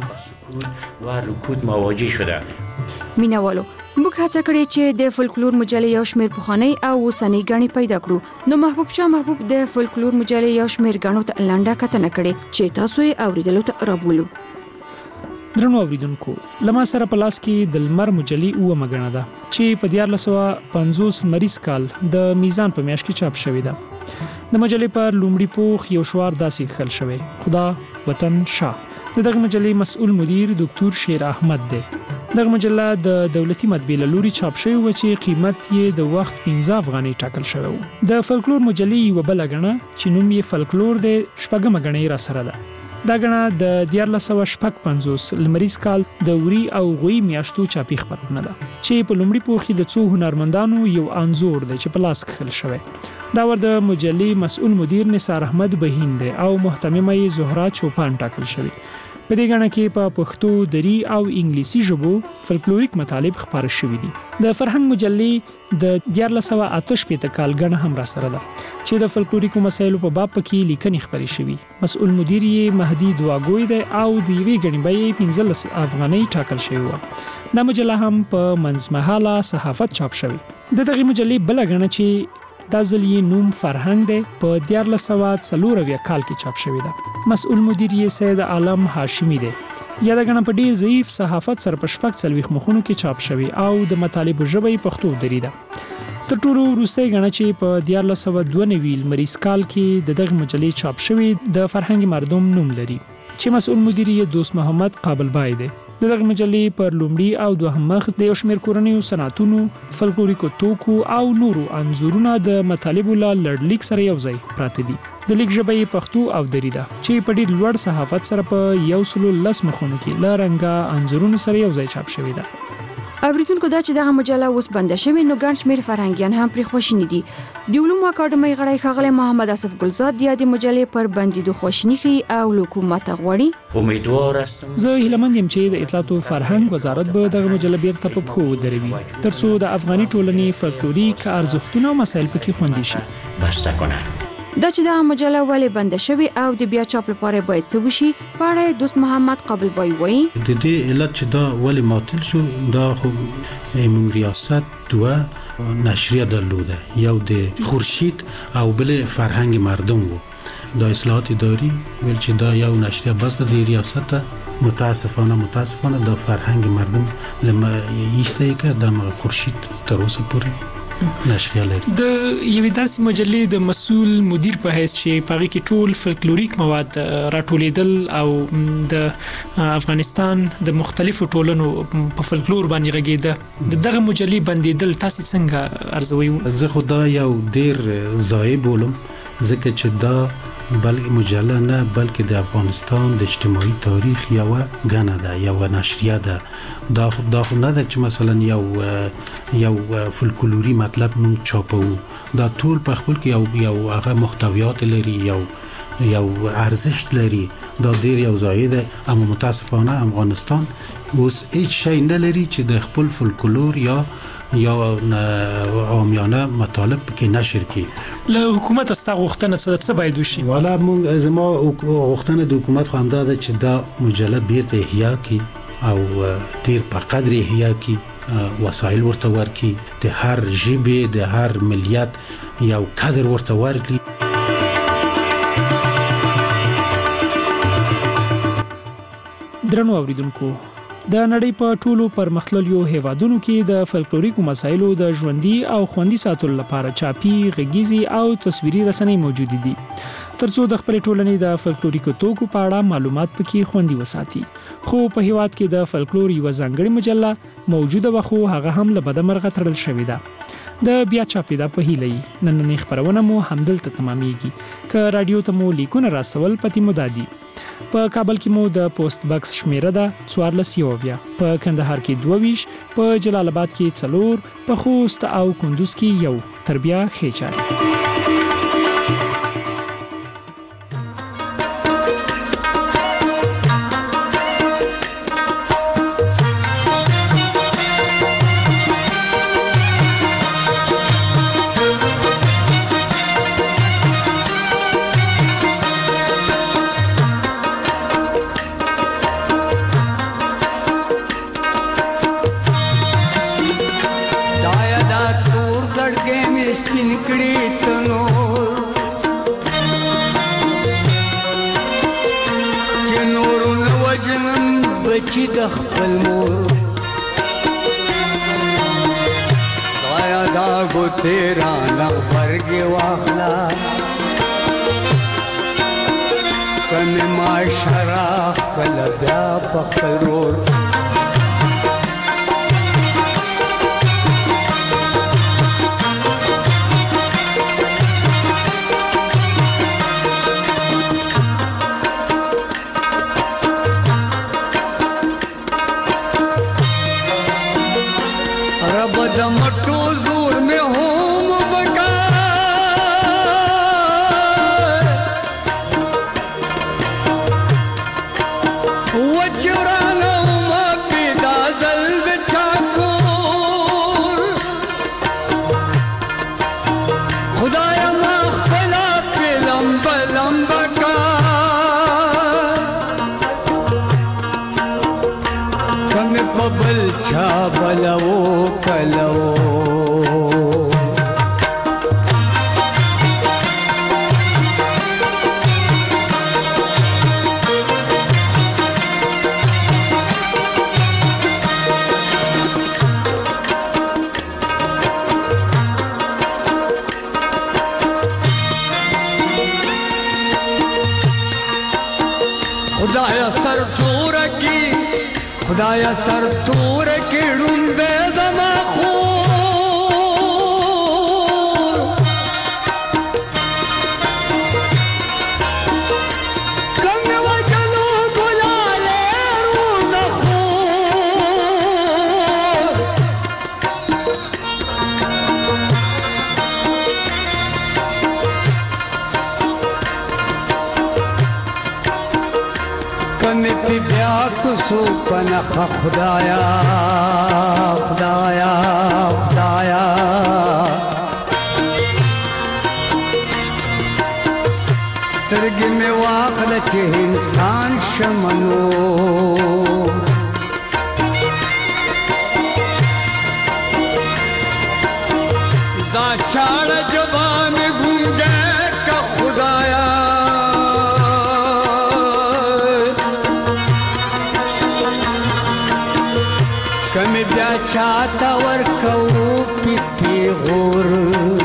وه. مینوالو موږ هڅه کړې چې د فولکلور مجلې یو شمېر پخوانۍ او اوسنۍ ګڼې پیدا کړو. نو محبوب شاه محبوب د فولکلور مجلې یو شمېر ګڼو ته لنډه کتنه کړې چې تاسو یې اوریدلو ته رابولو. درنو اوریدونکو، له ما سره په لاس کې د لمر مجلې اوومه ګڼه ده چې په 1450 لمریز کال د میزان په میاشت کې چاپ شوې ده. د مجلې پر لومړي پوښ یو شعار داسې خل شوی: خدا وطن شاه. د دغه مجلې مسؤل مدیر ډاکټر شیر احمد دی. دغه مجله د دولتي مطبعې له لوري چاپ شوې وه چې قیمت یې د وخت 15 افغانۍ ټاکل شوی و. د فولکلور مجلې یوه بله ګڼه چې نوم یې فولکلور دی شپږمه ګڼه را سره ده. دا ګڼه د 1455 لمریز کال د وری او غوی میاشتو چاپی خبرونه ده چې په لومړي پوښ کې د څو هنرمندانو یو انځور دی چې په لاس کښل شوی. دا ور د مجلې مسؤل مدیر نثار احمد بهین دی او محتممه یې زهرا چوپان ټاکل شوی. په دې ګڼه کې په پښتو، دری او انګلیسي ژبو فولکلوریک مطالب خپاره شوي دي. د فرهنګ مجلې د 1488 کال ګڼه هم را سره ده چې د فولکلوریکو مسایلو په باب کې لیکنې خپرې شوي. مسؤل مدیر یې مهدي دواګوی دی او د یوې ګڼې بیې 15 افغانۍ ټاکل شوی و. دا مجله هم په منځمهاله صحافت چاپ شوی. د دغه مجلې بله ګڼه چې دا ځل یې نوم فرهنګ دی په 1440 کال کې چاپ شوی ده. مسؤل مدیر یې سید عالم هاشمی دی. یاده ګڼه په ډېر ضعیف صحافت سره په 40 مخونو کې چاپ شوی او د مطالبو ژبه یې پښتو دری ده. تر ټولو وروستۍ ګڼه چې په 1492 لمریز کال کې د دغه مجلې چاپ شوی د فرهنګ مردم نوم لري چې مسؤل مدیر یې دوست محمد قابل بای دی. دغه مجلې پر لومړي او دوهم مخ د یو شمېر کورنیو صنعتونو، فلکلوریکو توکو او نورو انځورونه د مطالبو له لړلیک سره یو ځای پراته دي. د لیک ژبه یې پښتو او دری ده چې په ډېر لوړ صحافت سره په 110 مخونو کې له رنګه انځورونو سره یو ځای چاپ شوې ده. اوریدونکو دا چې دغه مجله اوس بنده شوې نو ګڼ شمېر فرهنګیان هم پرې خوشینې دي. د علومو اکاډمۍ غړی ښاغلی محمد اسف ګلزاد د یادې مجلې پر بندېدو خواشیني ښیي او له حکومته غواړي. امیدوار هستم زه هیلهمند یم چې د اطلاعات او فرهنګ وزارت به دغه مجله بیرته په پښو ودروي ترڅو د افغاني ټولنې فلکلوریک ارزښتونه او مسایل پکې خوندي شي. بسته کنند. دا چې دا مجله ولې بنده شوې او د بیا چاپ لپاره باید څه وشي په اړه دوست محمد قابل بای وایي. د دې علت چې دا ولې معطل شو، دا خو موږ ریاست دوه نشریه درلوده، یو د خورشید او بل فرهنګ مردم وو. دا اصلاحات اداري ول چې دا یو نشریه بس د ریاست متاسفانه د فرهنګ مردم لما ایسته کې د خورشید تر اوسه پورې نشریه لري. د یوې داسې مجلې د مسؤل مدیر په حیث چې پاره کې ټول فلکلوریک مواد راټولیدل او د افغانستان د مختلفو ټولنو په فلکلور باندې غږیده، دغه مجلې بندیدل تاسو څنګه ارزوي؟ زه خو دا یو ډیر ضایع بولم، ځکه چې دا بلکې مجله نه بلکې د افغانستان د اجتماعي تاریخ یو غنه ده، یو نشریه ده. دا خو نه ده چې مثلا یو فلکلوري مطلب مونږ چاپو، دا ټول په خپل کې یو هغه محتویات لري، یو ارزښت لري. دا ډیر یو ځای ده، اما متاسفانه افغانستان اوس هیڅ شی نه لري چې د خپل فلکلور یا عامیانه مطالب کې نشر کړي. له حکومت استا غوښتنه څه باید وشي؟ والا مونږ زما غوښتنه د حکومت خو همدا ده چې دا مجله بیرته احیا کړي او ډیر په قدر احیا کړي، وسایل ورته ورکړي، د هر ژبې د هر ملیت یو قدر ورته ورکړي. درنو اوریدونکو، د نړۍ په ټولو پرمختللو هیوادونو کې د فلکلوریکو مسایلو د ژوندۍ او خوندي ساتلو لپاره چاپي، غږیزي او تصویري رسنۍ موجود دي ترڅو د خپل ټولنې د فلکلوریکو توکو په اړه معلومات پکې خوندي وساتي. خو په هیواد کې د فلکلور یو ځانګړي مجله موجوده وخو هغه هم له بدمرغه تړل شوې ده. د بیا چاپیدا په هیلې نننې خبرونه مو همدلته تمامېږي. که رادیو ته مو لیکونه راسول پتی مو دادي. په کابل کې مو د پوسټ باکس شمیره ده 14 په کندهار کې 22 په جلال آباد کې 4 په خوست او کندوز کې 1 تر بیا خېچاري. چې د خپل مور وایا دا ګوتې رانه غبرګې واخله که مې معاشره خپله بیا په خپل رور خدایا سر تور کې ډومبه زما خور کم وجلو ګلاله روز خور کمی پی بیا کسو پنخ خدایا خدایا خدایا سترګې مې واخله چې انسان شمنو دا چاړه جوان ګونګه کا خدایا کمی بیا چاہتا ورکو پی غور